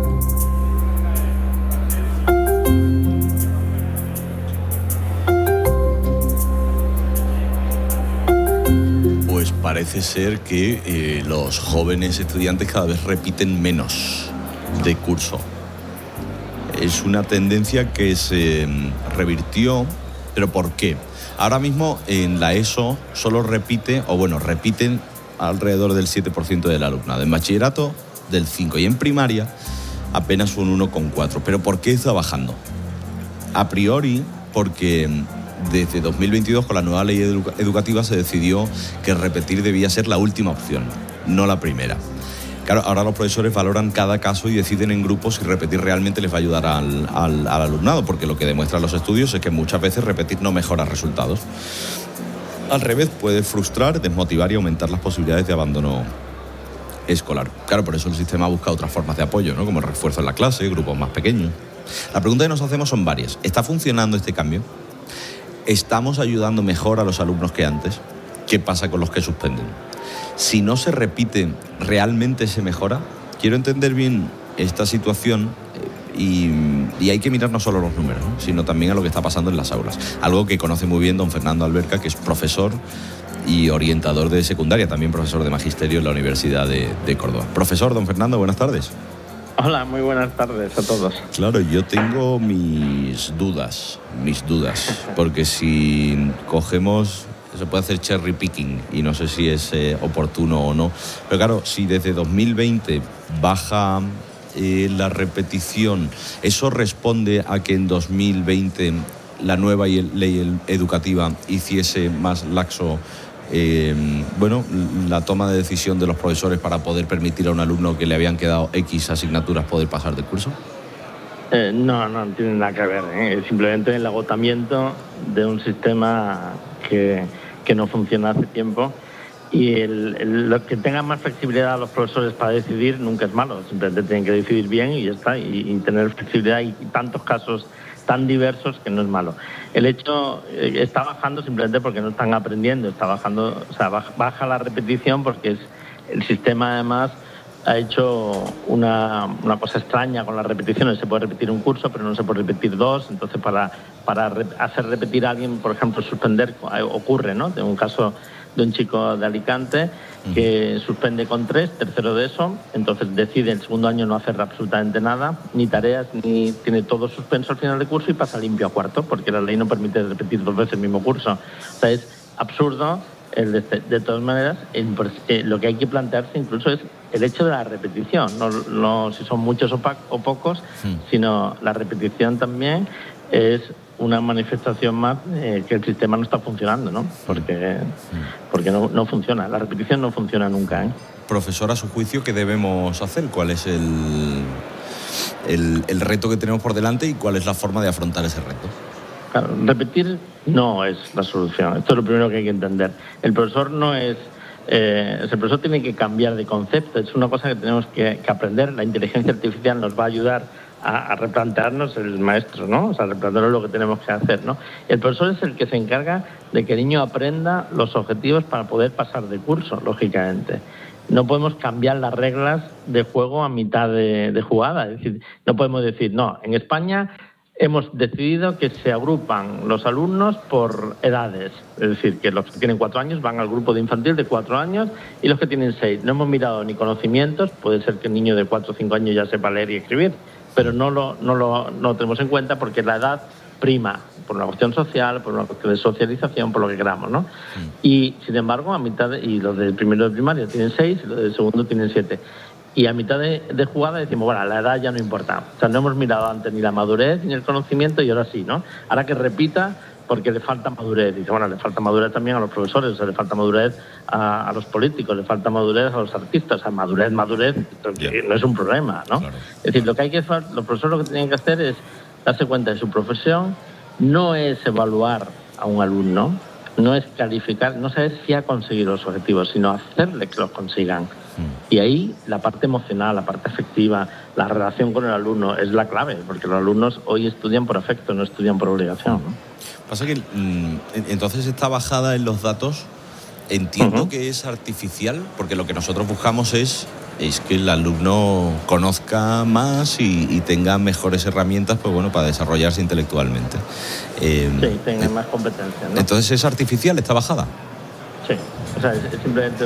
Pues parece ser que los jóvenes estudiantes cada vez repiten menos de curso. Es una tendencia que se revirtió, pero ¿por qué? Ahora mismo en la ESO solo repiten alrededor del 7% del alumnado. En bachillerato, del 5%. Y en primaria, apenas un 1,4%. ¿Pero por qué está bajando? A priori, porque desde 2022, con la nueva ley educativa, se decidió que repetir debía ser la última opción, no la primera. Claro, ahora los profesores valoran cada caso y deciden en grupos si repetir realmente les va a ayudar al alumnado, porque lo que demuestran los estudios es que muchas veces repetir no mejora resultados. Al revés, puede frustrar, desmotivar y aumentar las posibilidades de abandono escolar. Claro, por eso el sistema busca otras formas de apoyo, ¿no? Como el refuerzo en la clase, grupos más pequeños. La pregunta que nos hacemos son varias. ¿Está funcionando este cambio? ¿Estamos ayudando mejor a los alumnos que antes? ¿Qué pasa con los que suspenden? Si no se repite, ¿realmente se mejora? Quiero entender bien esta situación y hay que mirar no solo los números, ¿no? Sino también a lo que está pasando en las aulas. Algo que conoce muy bien don Fernando Alberca, que es profesor y orientador de secundaria, también profesor de magisterio en la Universidad de Córdoba. Profesor, don Fernando, buenas tardes. Hola, muy buenas tardes a todos. Claro, yo tengo mis dudas, porque si cogemos, se puede hacer cherry picking y no sé si es oportuno o no, pero claro, si desde 2020 baja la repetición, ¿eso responde a que en 2020 la nueva ley educativa hiciese más laxo la toma de decisión de los profesores para poder permitir a un alumno que le habían quedado X asignaturas poder pasar de curso? No tiene nada que ver, ¿eh? Simplemente el agotamiento de un sistema que no funciona hace tiempo. Y lo que tengan más flexibilidad a los profesores para decidir nunca es malo, simplemente tienen que decidir bien y ya está, y tener flexibilidad y tantos casos tan diversos que no es malo. El hecho está bajando simplemente porque no están aprendiendo, está bajando, o sea, baja la repetición porque el sistema además ha hecho una cosa extraña con las repeticiones. Se puede repetir un curso, pero no se puede repetir dos. Entonces, para hacer repetir a alguien, por ejemplo, suspender, ocurre, ¿no? Tengo un caso de un chico de Alicante que suspende con 3, tercero de eso, entonces decide el segundo año no hacer absolutamente nada, ni tareas, ni tiene todo suspenso al final del curso y pasa limpio a cuarto, porque la ley no permite repetir 2 veces el mismo curso. O sea, es absurdo. De todas maneras, lo que hay que plantearse incluso es el hecho de la repetición, no si son muchos o pocos, sino la repetición también es una manifestación más que el sistema no está funcionando, ¿no? Porque no funciona, la repetición no funciona nunca, ¿eh? Profesor, a su juicio, ¿qué debemos hacer? ¿Cuál es el reto que tenemos por delante y cuál es la forma de afrontar ese reto? Claro, repetir no es la solución. Esto es lo primero que hay que entender. El profesor el profesor tiene que cambiar de concepto. Es una cosa que tenemos que aprender. La inteligencia artificial nos va a ayudar a replantearnos el maestro, ¿no? O sea, replantearnos lo que tenemos que hacer, ¿no? El profesor es el que se encarga de que el niño aprenda los objetivos para poder pasar de curso, lógicamente. No podemos cambiar las reglas de juego a mitad de jugada. Es decir, no podemos decir, no, en España hemos decidido que se agrupan los alumnos por edades. Es decir, que los que tienen 4 años van al grupo de infantil de 4 años y los que tienen 6. No hemos mirado ni conocimientos, puede ser que el niño de 4 o 5 años ya sepa leer y escribir, pero no lo tenemos en cuenta porque la edad prima, por una cuestión social, por una cuestión de socialización, por lo que queramos, ¿no? Y, sin embargo, y los del primero de primaria tienen 6 y los del segundo tienen 7. Y a mitad de jugada decimos, bueno, la edad ya no importa. O sea, no hemos mirado antes ni la madurez ni el conocimiento y ahora sí, ¿no? Ahora que repita, porque le falta madurez. Dice, bueno, le falta madurez también a los profesores, o sea, le falta madurez a los políticos, le falta madurez a los artistas. O sea, madurez, no es un problema, ¿no? Claro. Es decir, lo que hay que hacer, los profesores lo que tienen que hacer es darse cuenta de su profesión, no es evaluar a un alumno, no es calificar, no saber si ha conseguido los objetivos, sino hacerle que los consigan. Y ahí la parte emocional, la parte afectiva, la relación con el alumno es la clave, porque los alumnos hoy estudian por afecto, no estudian por obligación, ¿no? Pasa que entonces esta bajada en los datos entiendo que es artificial, porque lo que nosotros buscamos es que el alumno conozca más y tenga mejores herramientas, pues bueno, para desarrollarse intelectualmente. Sí, tenga más competencias, ¿no? Entonces, ¿es artificial esta bajada? Sí, o sea, es simplemente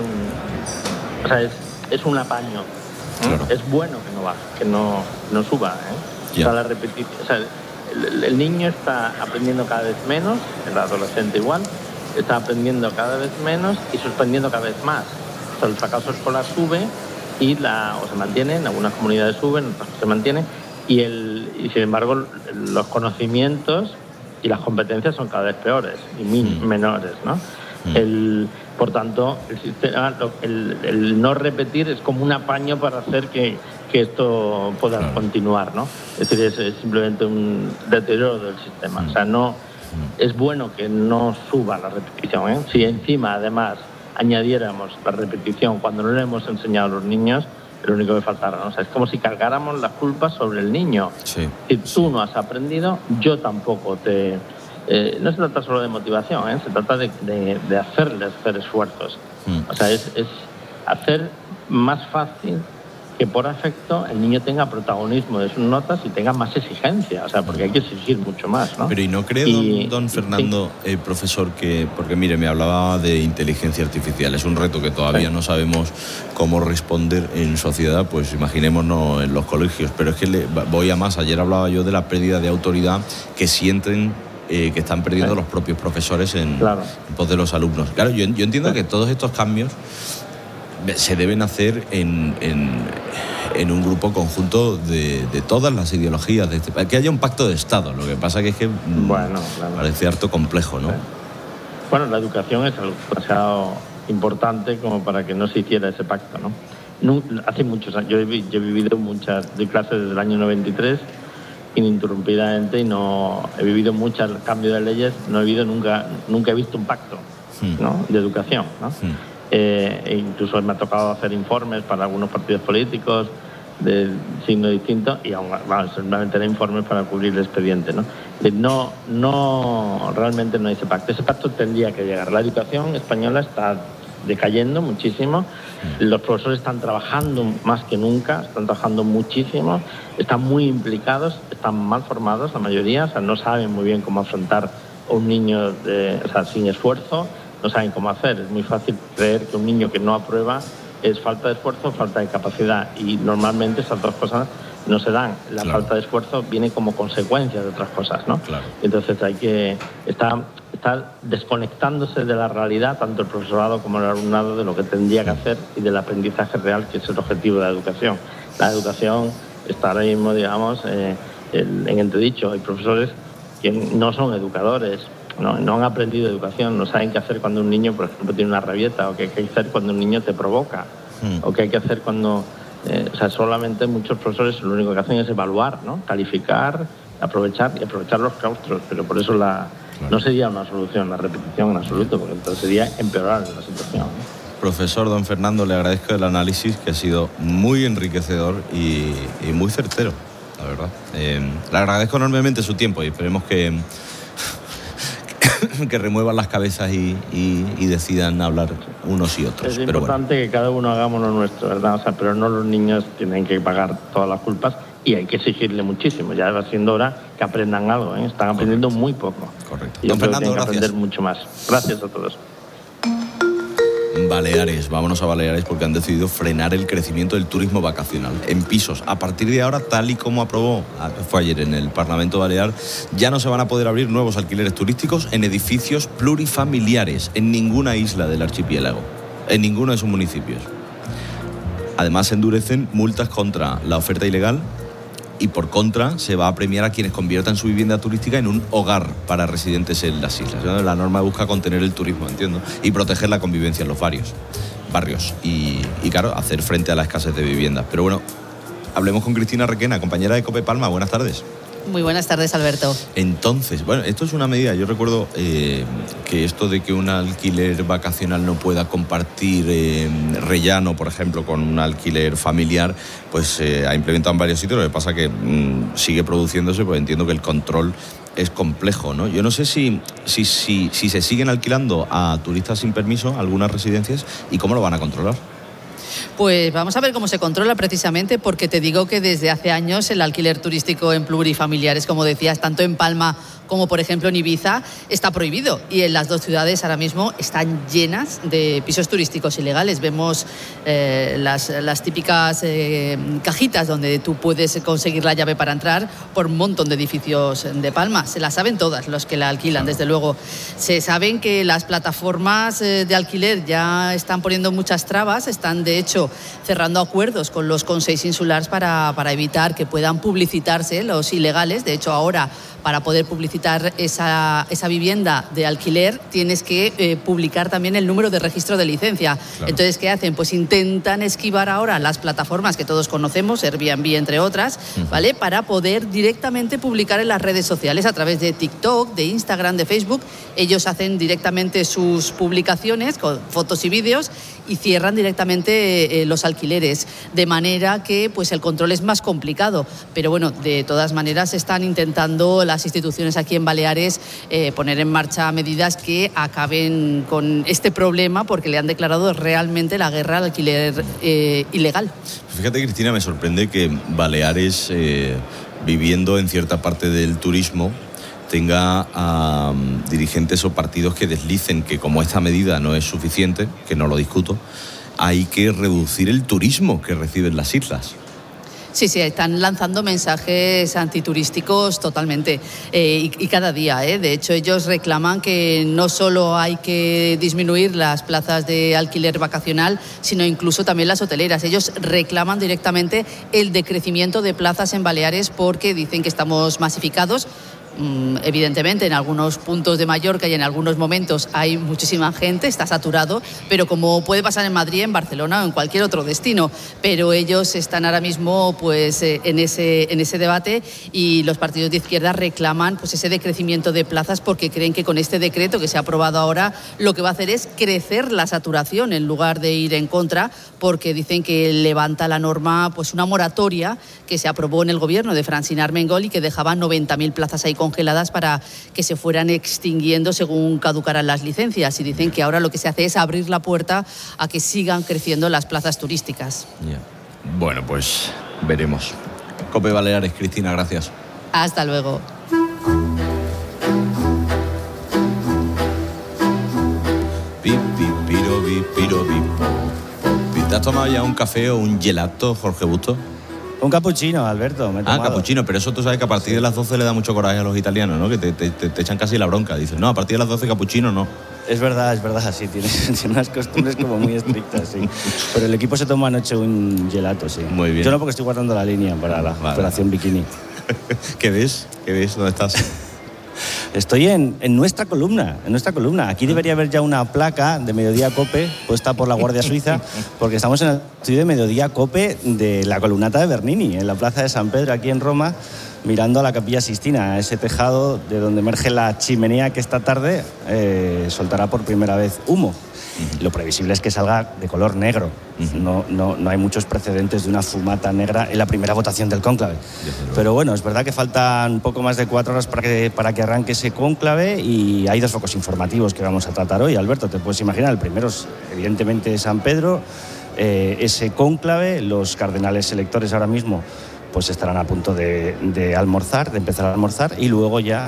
es un apaño. Claro. Es bueno que no baje, que no suba, ¿eh? O sea, la repetición, o sea, el niño está aprendiendo cada vez menos, el adolescente igual, está aprendiendo cada vez menos y suspendiendo cada vez más. O sea, el fracaso escolar sube o se mantiene, en algunas comunidades suben, en otras se mantiene, y sin embargo los conocimientos y las competencias son cada vez peores y menores, ¿no? Por tanto, el sistema, el no repetir es como un apaño para hacer que esto pueda continuar, ¿no? Es decir, es simplemente un deterioro del sistema. O sea, no es bueno que no suba la repetición, ¿eh? Si encima, además, añadiéramos la repetición cuando no le hemos enseñado a los niños, es lo único que faltara, ¿no? O sea, es como si cargáramos las culpas sobre el niño. Sí. Si tú no has aprendido, yo tampoco te... no se trata solo de motivación, se trata de hacerle hacer esfuerzos. O sea, es hacer más fácil que por afecto el niño tenga protagonismo de sus notas y tenga más exigencia, o sea, porque hay que exigir mucho más, ¿no? Pero ¿y no cree, don Fernando, profesor, porque mire, me hablaba de inteligencia artificial, es un reto que todavía no sabemos cómo responder en sociedad, pues imaginémonos en los colegios, pero es que voy a más, ayer hablaba yo de la pérdida de autoridad que sienten que están perdiendo los propios profesores en pos de los alumnos. Claro, yo entiendo que todos estos cambios se deben hacer en un grupo conjunto de todas las ideologías, que haya un pacto de Estado. Lo que pasa que es que parece harto complejo, ¿no? Bueno, la educación es algo demasiado importante como para que no se hiciera ese pacto, ¿no? Hace muchos años, yo he vivido de clases desde el año 93 ininterrumpidamente y no he vivido muchos cambios de leyes, no he vivido nunca he visto un pacto, ¿no? De educación, ¿no? Incluso me ha tocado hacer informes para algunos partidos políticos de signo distinto y aún solamente era informes para cubrir el expediente, ¿no? Realmente no hay ese pacto. Ese pacto tendría que llegar. La educación española está decayendo muchísimo. Los profesores están trabajando más que nunca, están trabajando muchísimo, están muy implicados, están mal formados la mayoría, o sea, no saben muy bien cómo afrontar a un niño sin esfuerzo. No saben cómo hacer. Es muy fácil creer que un niño que no aprueba es falta de esfuerzo, falta de capacidad, y normalmente esas dos cosas no se dan. La falta de esfuerzo viene como consecuencia de otras cosas, ¿no? Claro. Entonces hay que estar desconectándose de la realidad, tanto el profesorado como el alumnado, de lo que tendría que hacer y del aprendizaje real, que es el objetivo de la educación. La educación está ahora mismo, digamos, en entredicho. Hay profesores que no son educadores, no han aprendido educación, no saben qué hacer cuando un niño, por ejemplo, tiene una rabieta, o qué hay que hacer cuando un niño te provoca, o qué hay que hacer cuando... solamente muchos profesores lo único que hacen es evaluar, ¿no? Calificar, aprovechar los claustros, pero por eso no sería una solución la repetición en absoluto, porque entonces sería empeorar la situación, ¿no? Profesor don Fernando, le agradezco el análisis, que ha sido muy enriquecedor y muy certero, la verdad. Le agradezco enormemente su tiempo y esperemos que remuevan las cabezas y decidan hablar unos y otros. Es importante que cada uno hagamos lo nuestro, ¿verdad? O sea, pero no los niños tienen que pagar todas las culpas y hay que exigirle muchísimo. Ya va siendo hora que aprendan algo, ¿eh? Están aprendiendo muy poco. Correcto. Y yo creo que tienen que aprender mucho más. Gracias a todos. Baleares, vámonos a Baleares, porque han decidido frenar el crecimiento del turismo vacacional en pisos. A partir de ahora, tal y como aprobó, fue ayer en el Parlamento Balear, ya no se van a poder abrir nuevos alquileres turísticos en edificios plurifamiliares en ninguna isla del archipiélago, en ninguno de sus municipios. Además, se endurecen multas contra la oferta ilegal y por contra se va a premiar a quienes conviertan su vivienda turística en un hogar para residentes en las islas, ¿no? La norma busca contener el turismo, entiendo, y proteger la convivencia en los barrios y claro, hacer frente a la escasez de viviendas. Pero bueno, hablemos con Cristina Requena, compañera de COPE Palma. Buenas tardes. Muy buenas tardes, Alberto. Entonces, bueno, esto es una medida. Yo recuerdo que esto de que un alquiler vacacional no pueda compartir rellano, por ejemplo, con un alquiler familiar, pues ha implementado en varios sitios. Lo que pasa es que sigue produciéndose, pues entiendo que el control es complejo, ¿no? Yo no sé si se siguen alquilando a turistas sin permiso algunas residencias y cómo lo van a controlar. Pues vamos a ver cómo se controla precisamente, porque te digo que desde hace años el alquiler turístico en plurifamiliares, como decías, tanto en Palma como por ejemplo en Ibiza, está prohibido, y en las dos ciudades ahora mismo están llenas de pisos turísticos ilegales. Vemos las típicas cajitas donde tú puedes conseguir la llave para entrar por un montón de edificios de Palma. Se la saben todas los que la alquilan, desde luego. Se saben que las plataformas de alquiler ya están poniendo muchas trabas, están de hecho cerrando acuerdos con los consells insulars para evitar que puedan publicitarse los ilegales. De hecho, ahora, para poder publicitar esa vivienda de alquiler, tienes que publicar también el número de registro de licencia. Claro. Entonces, ¿qué hacen? Pues intentan esquivar ahora las plataformas que todos conocemos, Airbnb entre otras, ¿vale? Para poder directamente publicar en las redes sociales a través de TikTok, de Instagram, de Facebook. Ellos hacen directamente sus publicaciones con fotos y vídeos y cierran directamente los alquileres, de manera que pues el control es más complicado. Pero bueno, de todas maneras están intentando las instituciones aquí en Baleares poner en marcha medidas que acaben con este problema, porque le han declarado realmente la guerra al alquiler ilegal. Fíjate, Cristina, me sorprende que Baleares, viviendo en cierta parte del turismo, tenga a dirigentes o partidos que deslicen que, como esta medida no es suficiente, que no lo discuto, hay que reducir el turismo que reciben las islas. Sí, están lanzando mensajes antiturísticos totalmente y cada día. De hecho, ellos reclaman que no solo hay que disminuir las plazas de alquiler vacacional, sino incluso también las hoteleras. Ellos reclaman directamente el decrecimiento de plazas en Baleares porque dicen que estamos masificados. Evidentemente en algunos puntos de Mallorca y en algunos momentos hay muchísima gente, está saturado, pero como puede pasar en Madrid, en Barcelona o en cualquier otro destino. Pero ellos están ahora mismo pues en ese debate, y los partidos de izquierda reclaman pues ese decrecimiento de plazas, porque creen que con este decreto que se ha aprobado ahora lo que va a hacer es crecer la saturación en lugar de ir en contra, porque dicen que levanta la norma pues una moratoria que se aprobó en el gobierno de Francina Armengol y que dejaba 90.000 plazas ahí congeladas para que se fueran extinguiendo según caducaran las licencias, y dicen que ahora lo que se hace es abrir la puerta a que sigan creciendo las plazas turísticas. Bueno, pues veremos. COPE Baleares, Cristina, gracias. Hasta luego. ¿Te has tomado ya un café o un gelato, Jorge Busto? Un cappuccino, Alberto. Cappuccino, pero eso tú sabes que a partir de las 12 le da mucho coraje a los italianos, ¿no? Que te echan casi la bronca. Dicen, no, a partir de las 12 cappuccino no. Es verdad, sí, tiene unas costumbres como muy estrictas, sí. Pero el equipo se toma anoche un gelato, sí. Muy bien. Yo no, porque estoy guardando la línea para la operación bikini. ¿Qué ves? ¿Dónde estás? Estoy en nuestra columna. Aquí debería haber ya una placa de Mediodía COPE puesta por la Guardia Suiza, porque estamos en el estudio de Mediodía COPE de la columnata de Bernini, en la Plaza de San Pedro, aquí en Roma, mirando a la Capilla Sistina, ese tejado de donde emerge la chimenea que esta tarde soltará por primera vez humo. Lo previsible es que salga de color negro. No hay muchos precedentes de una fumata negra en la primera votación del cónclave. Pero bueno, es verdad que faltan un poco más de 4 horas para que arranque ese cónclave, y hay 2 focos informativos que vamos a tratar hoy. Alberto, te puedes imaginar, el primero es evidentemente San Pedro, ese cónclave. Los cardenales electores ahora mismo pues estarán a punto de almorzar, de empezar a almorzar, y luego ya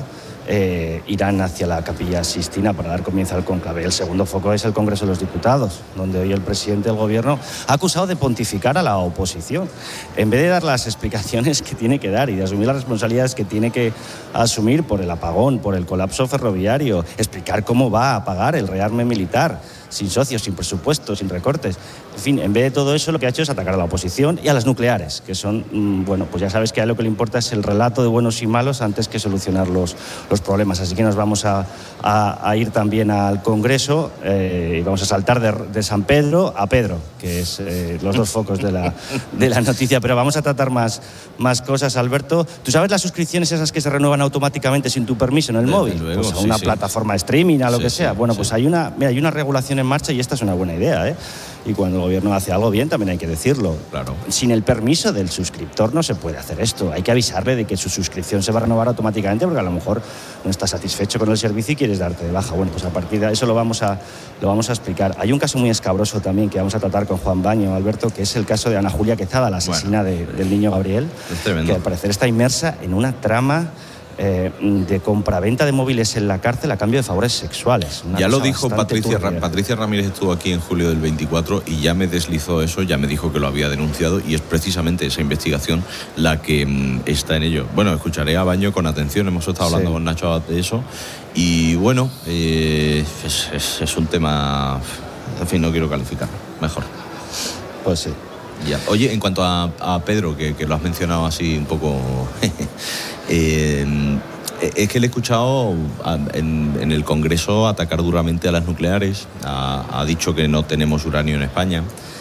irán hacia la Capilla Sixtina para dar comienzo al cónclave. El segundo foco es el Congreso de los Diputados, donde hoy el presidente del Gobierno ha acusado de pontificar a la oposición, en vez de dar las explicaciones que tiene que dar y de asumir las responsabilidades que tiene que asumir por el apagón, por el colapso ferroviario, explicar cómo va a pagar el rearme militar, sin socios, sin presupuesto, sin recortes. En fin, en vez de todo eso, lo que ha hecho es atacar a la oposición y a las nucleares, que son, bueno, pues ya sabes que a lo que le importa es el relato de buenos y malos antes que solucionar los problemas. Así que nos vamos a ir también al Congreso y vamos a saltar de San Pedro a Pedro, que es los dos focos de la noticia. Pero vamos a tratar más cosas, Alberto. ¿Tú sabes las suscripciones esas que se renuevan automáticamente sin tu permiso en el móvil? Luego, pues a una plataforma de streaming, a lo que sea. Bueno, pues hay una regulación en marcha y esta es una buena idea, ¿eh? Y cuando el gobierno hace algo bien también hay que decirlo. Claro. Sin el permiso del suscriptor no se puede hacer esto. Hay que avisarle de que su suscripción se va a renovar automáticamente porque a lo mejor no estás satisfecho con el servicio y quieres darte de baja. Bueno, pues a partir de eso lo vamos a explicar. Hay un caso muy escabroso también que vamos a tratar con Juan Baño, Alberto, que es el caso de Ana Julia Quezada, la asesina del niño Gabriel, que al parecer está inmersa en una trama de compraventa de móviles en la cárcel a cambio de favores sexuales. Ya lo dijo Patricia Ramírez, estuvo aquí en julio del 24 y ya me deslizó eso, ya me dijo que lo había denunciado y es precisamente esa investigación la que está en ello. Bueno, escucharé a Baño con atención, hemos estado hablando con Nacho de eso y bueno, es un tema, en fin, no quiero calificar, mejor. Pues sí. Ya. Oye, en cuanto a Pedro, que lo has mencionado así un poco... es que le he escuchado en el Congreso atacar duramente a las nucleares. Ha dicho que no tenemos uranio en España.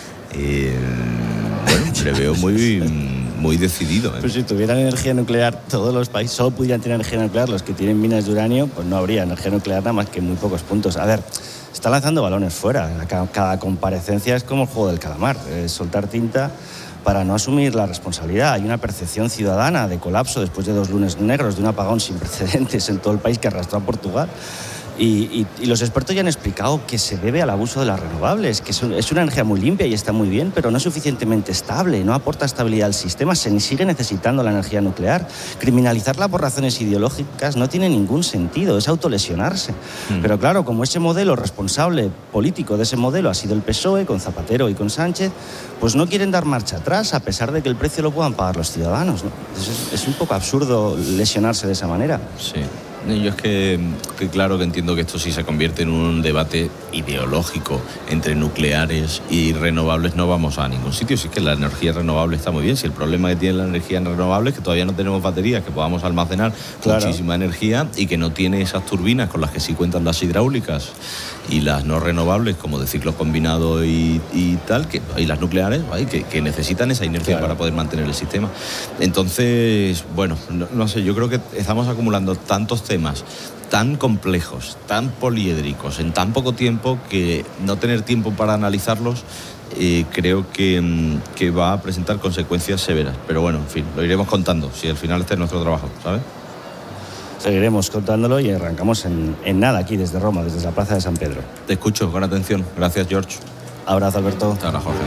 Bueno, le veo muy decidido, ¿eh? Pues si tuvieran energía nuclear, todos los países solo pudieran tener energía nuclear. Los que tienen minas de uranio, pues no habría energía nuclear nada más que en muy pocos puntos. A ver, está lanzando balones fuera. Cada comparecencia es como el juego del calamar, soltar tinta para no asumir la responsabilidad. Hay una percepción ciudadana de colapso después de 2 lunes negros, de un apagón sin precedentes en todo el país que arrastró a Portugal. Y los expertos ya han explicado que se debe al abuso de las renovables, que es una energía muy limpia y está muy bien, pero no es suficientemente estable, no aporta estabilidad al sistema, se sigue necesitando la energía nuclear. Criminalizarla por razones ideológicas no tiene ningún sentido, es autolesionarse. Pero claro, como ese modelo responsable político de ese modelo ha sido el PSOE, con Zapatero y con Sánchez, pues no quieren dar marcha atrás, a pesar de que el precio lo puedan pagar los ciudadanos, ¿no? Es un poco absurdo lesionarse de esa manera. Sí. Yo es que claro que entiendo que esto sí se convierte en un debate ideológico entre nucleares y renovables, no vamos a ningún sitio. Si es que la energía renovable está muy bien, si el problema que tiene la energía renovable es que todavía no tenemos baterías que podamos almacenar muchísima energía y que no tiene esas turbinas con las que sí cuentan las hidráulicas y las no renovables como de ciclo combinado y tal, y las nucleares, que necesitan esa inercia para poder mantener el sistema. Entonces, bueno, no sé, yo creo que estamos acumulando tantos temas tan complejos, tan poliédricos, en tan poco tiempo, que no tener tiempo para analizarlos creo que va a presentar consecuencias severas. Pero bueno, en fin, lo iremos contando, si al final este es nuestro trabajo, ¿sabes? Seguiremos contándolo y arrancamos en nada aquí desde Roma, desde la Plaza de San Pedro. Te escucho con atención. Gracias, George. Abrazo, Alberto. Hasta ahora, Jorge.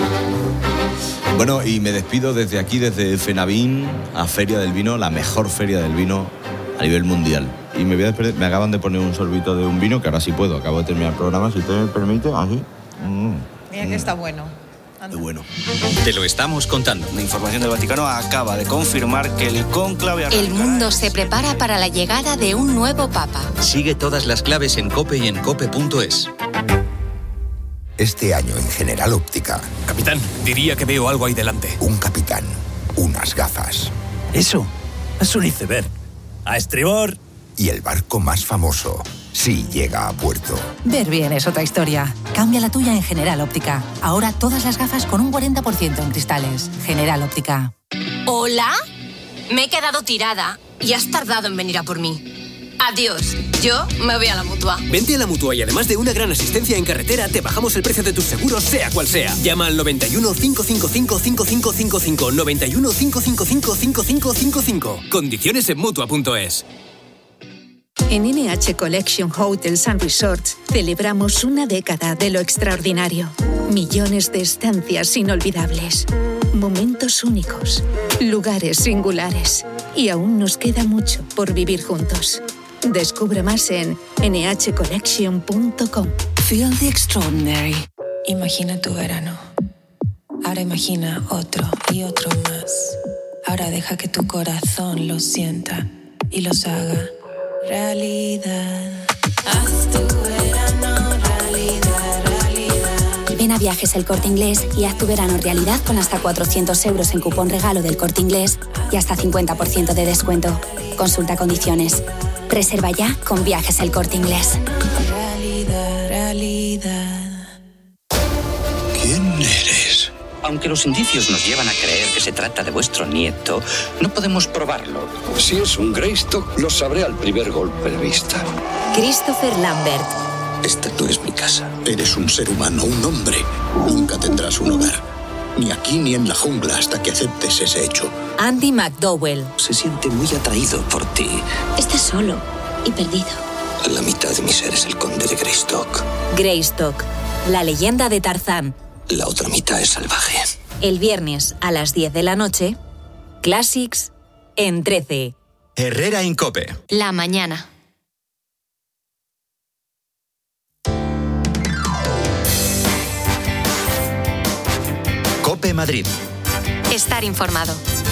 Bueno, y me despido desde aquí, desde Fenavín, a Feria del Vino, la mejor feria del vino a nivel mundial. Y me voy a despedir, me acaban de poner un sorbito de un vino, que ahora sí puedo, acabo de terminar el programa, si usted me permite, así. Mira que está bueno. Muy bueno. Te lo estamos contando. La información del Vaticano acaba de confirmar que el cónclave... El mundo se prepara para la llegada de un nuevo papa. Sigue todas las claves en COPE y en COPE.es. Este año en General Óptica. Capitán, diría que veo algo ahí delante. Un capitán, unas gafas. Eso es un iceberg. ¡A estribor! Y el barco más famoso, sí llega a puerto. Ver bien es otra historia. Cambia la tuya en General Óptica. Ahora todas las gafas con un 40% en cristales. General Óptica. ¿Hola? Me he quedado tirada y has tardado en venir a por mí. Adiós. Yo me voy a la Mutua. Vente a la Mutua y además de una gran asistencia en carretera, te bajamos el precio de tus seguros, sea cual sea. Llama al 91 555 5555. 91 555 5555. Condiciones en Mutua.es. En NH Collection Hotels and Resorts celebramos una década de lo extraordinario. Millones de estancias inolvidables. Momentos únicos. Lugares singulares. Y aún nos queda mucho por vivir juntos. Descubre más en nhcollection.com. Feel the extraordinary. Imagina tu verano. Ahora imagina otro y otro más. Ahora deja que tu corazón lo sienta y los haga realidad. Haz tu verano realidad, realidad. Ven a Viajes El Corte Inglés y haz tu verano realidad con hasta 400 euros en cupón regalo del Corte Inglés y hasta 50% de descuento. Consulta condiciones. Reserva ya con Viajes El Corte Inglés. Realidad, realidad. ¿Quién eres? Aunque los indicios nos llevan a creer que se trata de vuestro nieto, no podemos probarlo. Si es un Greystock, lo sabré al primer golpe de vista. Christopher Lambert. Esta no es mi casa. Eres un ser humano, un hombre. Nunca tendrás un hogar. Ni aquí ni en la jungla hasta que aceptes ese hecho. Andy McDowell. Se siente muy atraído por ti. Estás solo y perdido. La mitad de mi ser es el conde de Greystock. Greystock, la leyenda de Tarzán. La otra mitad es salvaje. El viernes a las 10 de la noche, Classics en 13. Herrera Incope. La mañana. Cope Madrid. Estar informado.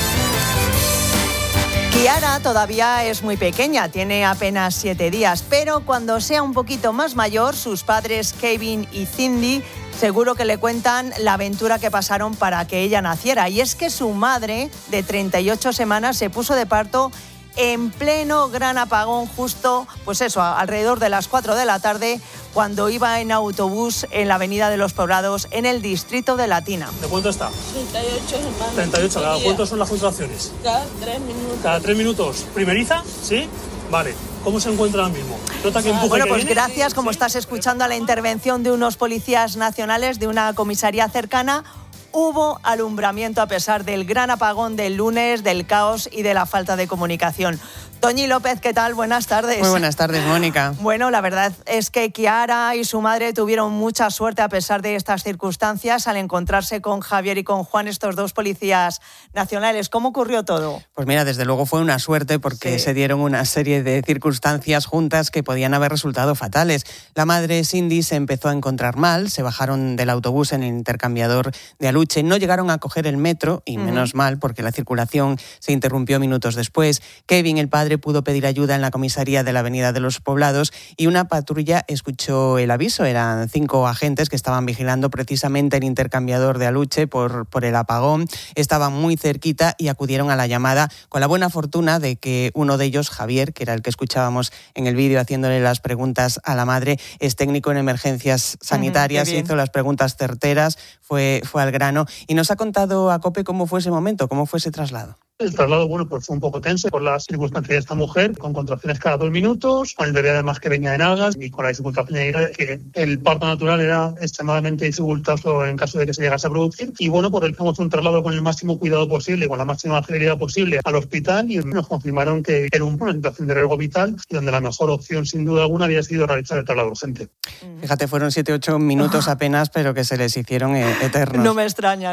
Kiara todavía es muy pequeña, tiene apenas 7 días, pero cuando sea un poquito más mayor, sus padres Kevin y Cindy seguro que le cuentan la aventura que pasaron para que ella naciera. Y es que su madre, de 38 semanas, se puso de parto en pleno gran apagón, justo, pues eso, alrededor de las 4 de la tarde, cuando iba en autobús en la Avenida de los Poblados, en el distrito de Latina. ¿De cuánto está? 38 semanas. 38, ¿cada cuánto son las contracciones? Cada 3 minutos. ¿Cada 3 minutos? ¿Primeriza? ¿Sí? Vale. ¿Cómo se encuentra ahora mismo? ¿Nota que empuje? Bueno, que pues viene? gracias, como estás escuchando, a la intervención de unos policías nacionales de una comisaría cercana, hubo alumbramiento a pesar del gran apagón del lunes, del caos y de la falta de comunicación. Toñi López, ¿qué tal? Buenas tardes. Muy buenas tardes, Mónica. Bueno, la verdad es que Kiara y su madre tuvieron mucha suerte a pesar de estas circunstancias al encontrarse con Javier y con Juan, estos dos policías nacionales. ¿Cómo ocurrió todo? Pues mira, desde luego fue una suerte porque se dieron una serie de circunstancias juntas que podían haber resultado fatales. La madre Cindy se empezó a encontrar mal, se bajaron del autobús en el intercambiador de Aluche, no llegaron a coger el metro y menos mal porque la circulación se interrumpió minutos después. Kevin, el padre, pudo pedir ayuda en la comisaría de la Avenida de los Poblados y una patrulla escuchó el aviso. Eran 5 agentes que estaban vigilando precisamente el intercambiador de Aluche por el apagón. Estaban muy cerquita y acudieron a la llamada con la buena fortuna de que uno de ellos, Javier, que era el que escuchábamos en el vídeo haciéndole las preguntas a la madre, es técnico en emergencias sanitarias, hizo las preguntas certeras, fue al grano y nos ha contado a COPE cómo fue ese momento, cómo fue ese traslado. El traslado, bueno, pues fue un poco tenso por las circunstancias de esta mujer, con contracciones cada 2 minutos, con el bebé además que venía en algas y con la dificultad de que el parto natural era extremadamente dificultoso en caso de que se llegase a producir. Y bueno, pues realizamos un traslado con el máximo cuidado posible, con la máxima celeridad posible al hospital y nos confirmaron que era una situación de riesgo vital y donde la mejor opción sin duda alguna había sido realizar el traslado urgente. Fíjate, fueron 7-8 minutos apenas, pero que se les hicieron eternos. No me extraña.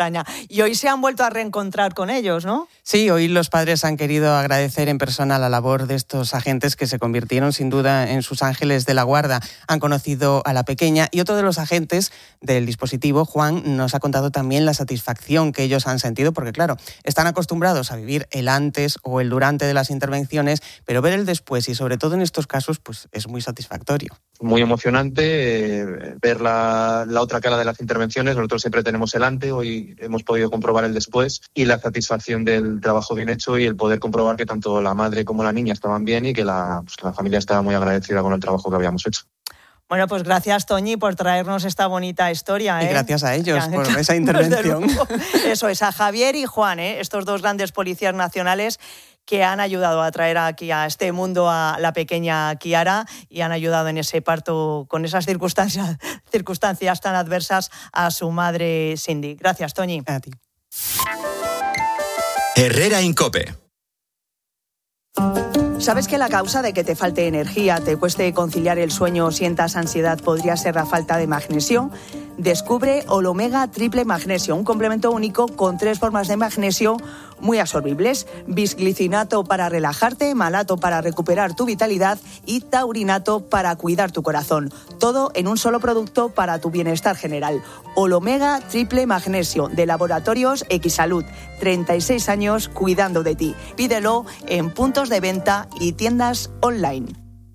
Y hoy se han vuelto a reencontrar con ellos, ¿no? Sí, hoy los padres han querido agradecer en persona la labor de estos agentes que se convirtieron sin duda en sus ángeles de la guarda. Han conocido a la pequeña y otro de los agentes del dispositivo, Juan, nos ha contado también la satisfacción que ellos han sentido porque, claro, están acostumbrados a vivir el antes o el durante de las intervenciones, pero ver el después y sobre todo en estos casos pues es muy satisfactorio. Muy emocionante ver la otra cara de las intervenciones. Nosotros siempre tenemos el antes, hoy hemos podido comprobar el después y la satisfacción del trabajo bien hecho y el poder comprobar que tanto la madre como la niña estaban bien y que la familia estaba muy agradecida con el trabajo que habíamos hecho. Bueno, pues gracias, Toñi, por traernos esta bonita historia. Y gracias a ellos por esa intervención. Eso es, a Javier y Juan, estos dos grandes policías nacionales que han ayudado a traer aquí a este mundo a la pequeña Kiara y han ayudado en ese parto con esas circunstancias tan adversas a su madre Cindy. Gracias, Toñi. A ti. Herrera Incope. ¿Sabes que la causa de que te falte energía, te cueste conciliar el sueño o sientas ansiedad podría ser la falta de magnesio? Descubre Olomega Triple Magnesio, un complemento único con 3 formas de magnesio muy absorbibles: bisglicinato para relajarte, malato para recuperar tu vitalidad y taurinato para cuidar tu corazón. Todo en un solo producto para tu bienestar general. Olomega Triple Magnesio, de Laboratorios Equisalud. 36 años cuidando de ti. Pídelo en puntos de venta y tiendas online.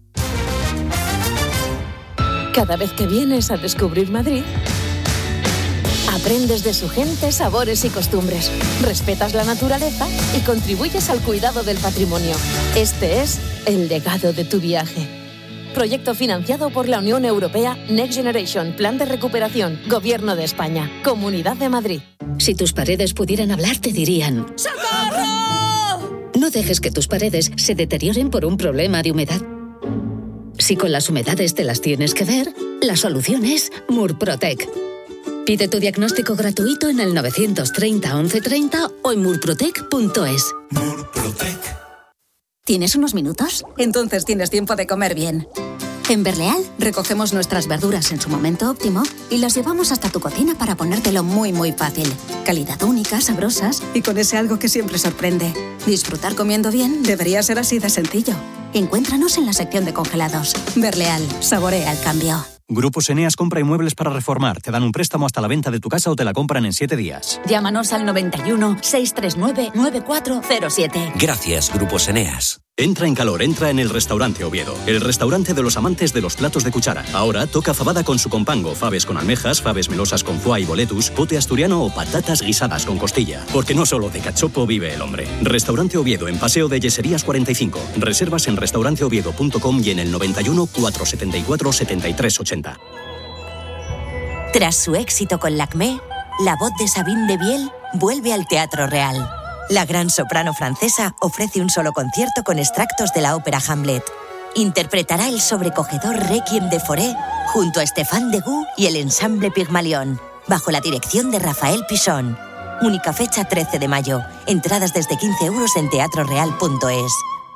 Cada vez que vienes a descubrir Madrid, aprendes de su gente, sabores y costumbres, respetas la naturaleza y contribuyes al cuidado del patrimonio. Este es el legado de tu viaje. Proyecto financiado por la Unión Europea Next Generation, Plan de Recuperación, Gobierno de España, Comunidad de Madrid. Si tus paredes pudieran hablar, te dirían: ¡socorro! No dejes que tus paredes se deterioren por un problema de humedad. Si con las humedades te las tienes que ver, la solución es Murprotec. Pide tu diagnóstico gratuito en el 930 1130 o en murprotec.es. Murprotec. ¿Tienes unos minutos? Entonces tienes tiempo de comer bien. En Berleal recogemos nuestras verduras en su momento óptimo y las llevamos hasta tu cocina para ponértelo muy muy fácil. Calidad única, sabrosas y con ese algo que siempre sorprende. Disfrutar comiendo bien debería ser así de sencillo. Encuéntranos en la sección de congelados. Berleal, saborea el cambio. Grupos Eneas compra inmuebles para reformar. Te dan un préstamo hasta la venta de tu casa o te la compran en 7 días. Llámanos al 91 639 9407. Gracias, Grupos Eneas. Entra en calor, entra en el Restaurante Oviedo. El restaurante de los amantes de los platos de cuchara. Ahora toca fabada con su compango, faves con almejas, faves melosas con foie y boletus, pote asturiano o patatas guisadas con costilla. Porque no solo de cachopo vive el hombre. Restaurante Oviedo, en Paseo de Yeserías 45. Reservas en restauranteoviedo.com y en el 91 474 7380. Tras su éxito con Lacmé, la voz de Sabine Leviel vuelve al Teatro Real. La gran soprano francesa ofrece un solo concierto con extractos de la ópera Hamlet. Interpretará el sobrecogedor Requiem de Fauré junto a Stéphane Degout y el ensamble Pygmalion, bajo la dirección de Rafael Pisón. Única fecha 13 de mayo. Entradas desde 15 € en teatroreal.es.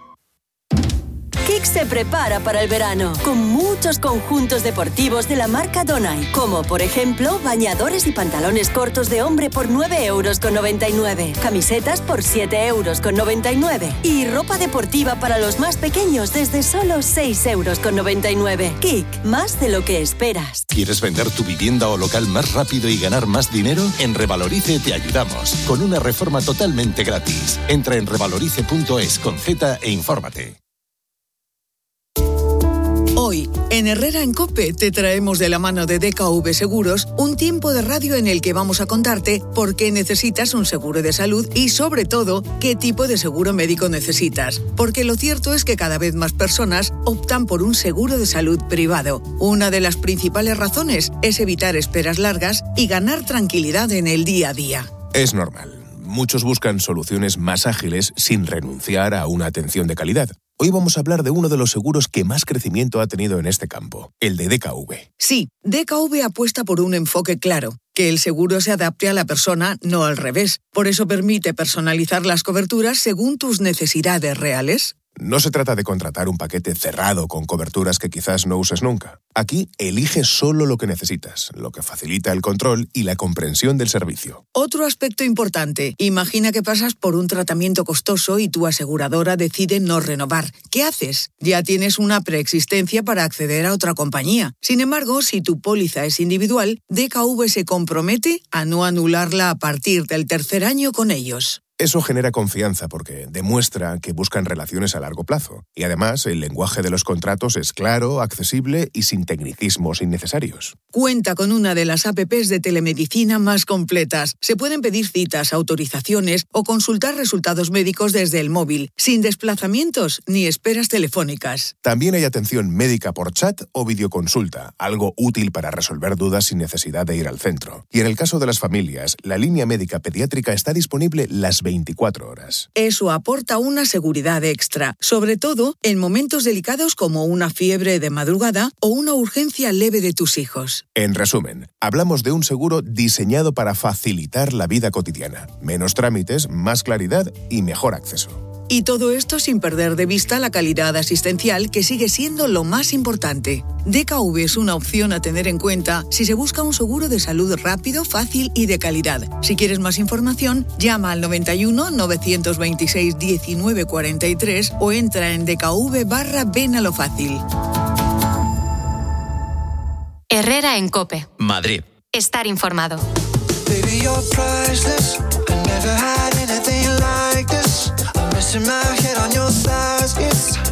Kik se prepara para el verano con muchos conjuntos deportivos de la marca Donai, como por ejemplo bañadores y pantalones cortos de hombre por 9,99 €, camisetas por 7,99 € y ropa deportiva para los más pequeños desde solo 6,99 €. Kik, más de lo que esperas. ¿Quieres vender tu vivienda o local más rápido y ganar más dinero? En Revalorice te ayudamos, con una reforma totalmente gratis. Entra en revalorice.es con Z e infórmate. Hoy, en Herrera en COPE, te traemos de la mano de DKV Seguros un tiempo de radio en el que vamos a contarte por qué necesitas un seguro de salud y, sobre todo, qué tipo de seguro médico necesitas. Porque lo cierto es que cada vez más personas optan por un seguro de salud privado. Una de las principales razones es evitar esperas largas y ganar tranquilidad en el día a día. Es normal. Muchos buscan soluciones más ágiles sin renunciar a una atención de calidad. Hoy vamos a hablar de uno de los seguros que más crecimiento ha tenido en este campo, el de DKV. Sí, DKV apuesta por un enfoque claro, que el seguro se adapte a la persona, no al revés. Por eso permite personalizar las coberturas según tus necesidades reales. No se trata de contratar un paquete cerrado con coberturas que quizás no uses nunca. Aquí elige solo lo que necesitas, lo que facilita el control y la comprensión del servicio. Otro aspecto importante, imagina que pasas por un tratamiento costoso y tu aseguradora decide no renovar. ¿Qué haces? Ya tienes una preexistencia para acceder a otra compañía. Sin embargo, si tu póliza es individual, DKV se compromete a no anularla a partir del 3er año con ellos. Eso genera confianza porque demuestra que buscan relaciones a largo plazo. Y además, el lenguaje de los contratos es claro, accesible y sin tecnicismos innecesarios. Cuenta con una de las apps de telemedicina más completas. Se pueden pedir citas, autorizaciones o consultar resultados médicos desde el móvil, sin desplazamientos ni esperas telefónicas. También hay atención médica por chat o videoconsulta, algo útil para resolver dudas sin necesidad de ir al centro. Y en el caso de las familias, la línea médica pediátrica está disponible las 24 horas. Eso aporta una seguridad extra, sobre todo en momentos delicados como una fiebre de madrugada o una urgencia leve de tus hijos. En resumen, hablamos de un seguro diseñado para facilitar la vida cotidiana. Menos trámites, más claridad y mejor acceso. Y todo esto sin perder de vista la calidad asistencial, que sigue siendo lo más importante. DKV es una opción a tener en cuenta si se busca un seguro de salud rápido, fácil y de calidad. Si quieres más información, llama al 91 926 1943 o entra en dkv/Ven a lo Fácil. Herrera en COPE. Madrid. Estar informado. Baby, you're priceless. I never had anything like this. I'm missing my head on your thighs. It's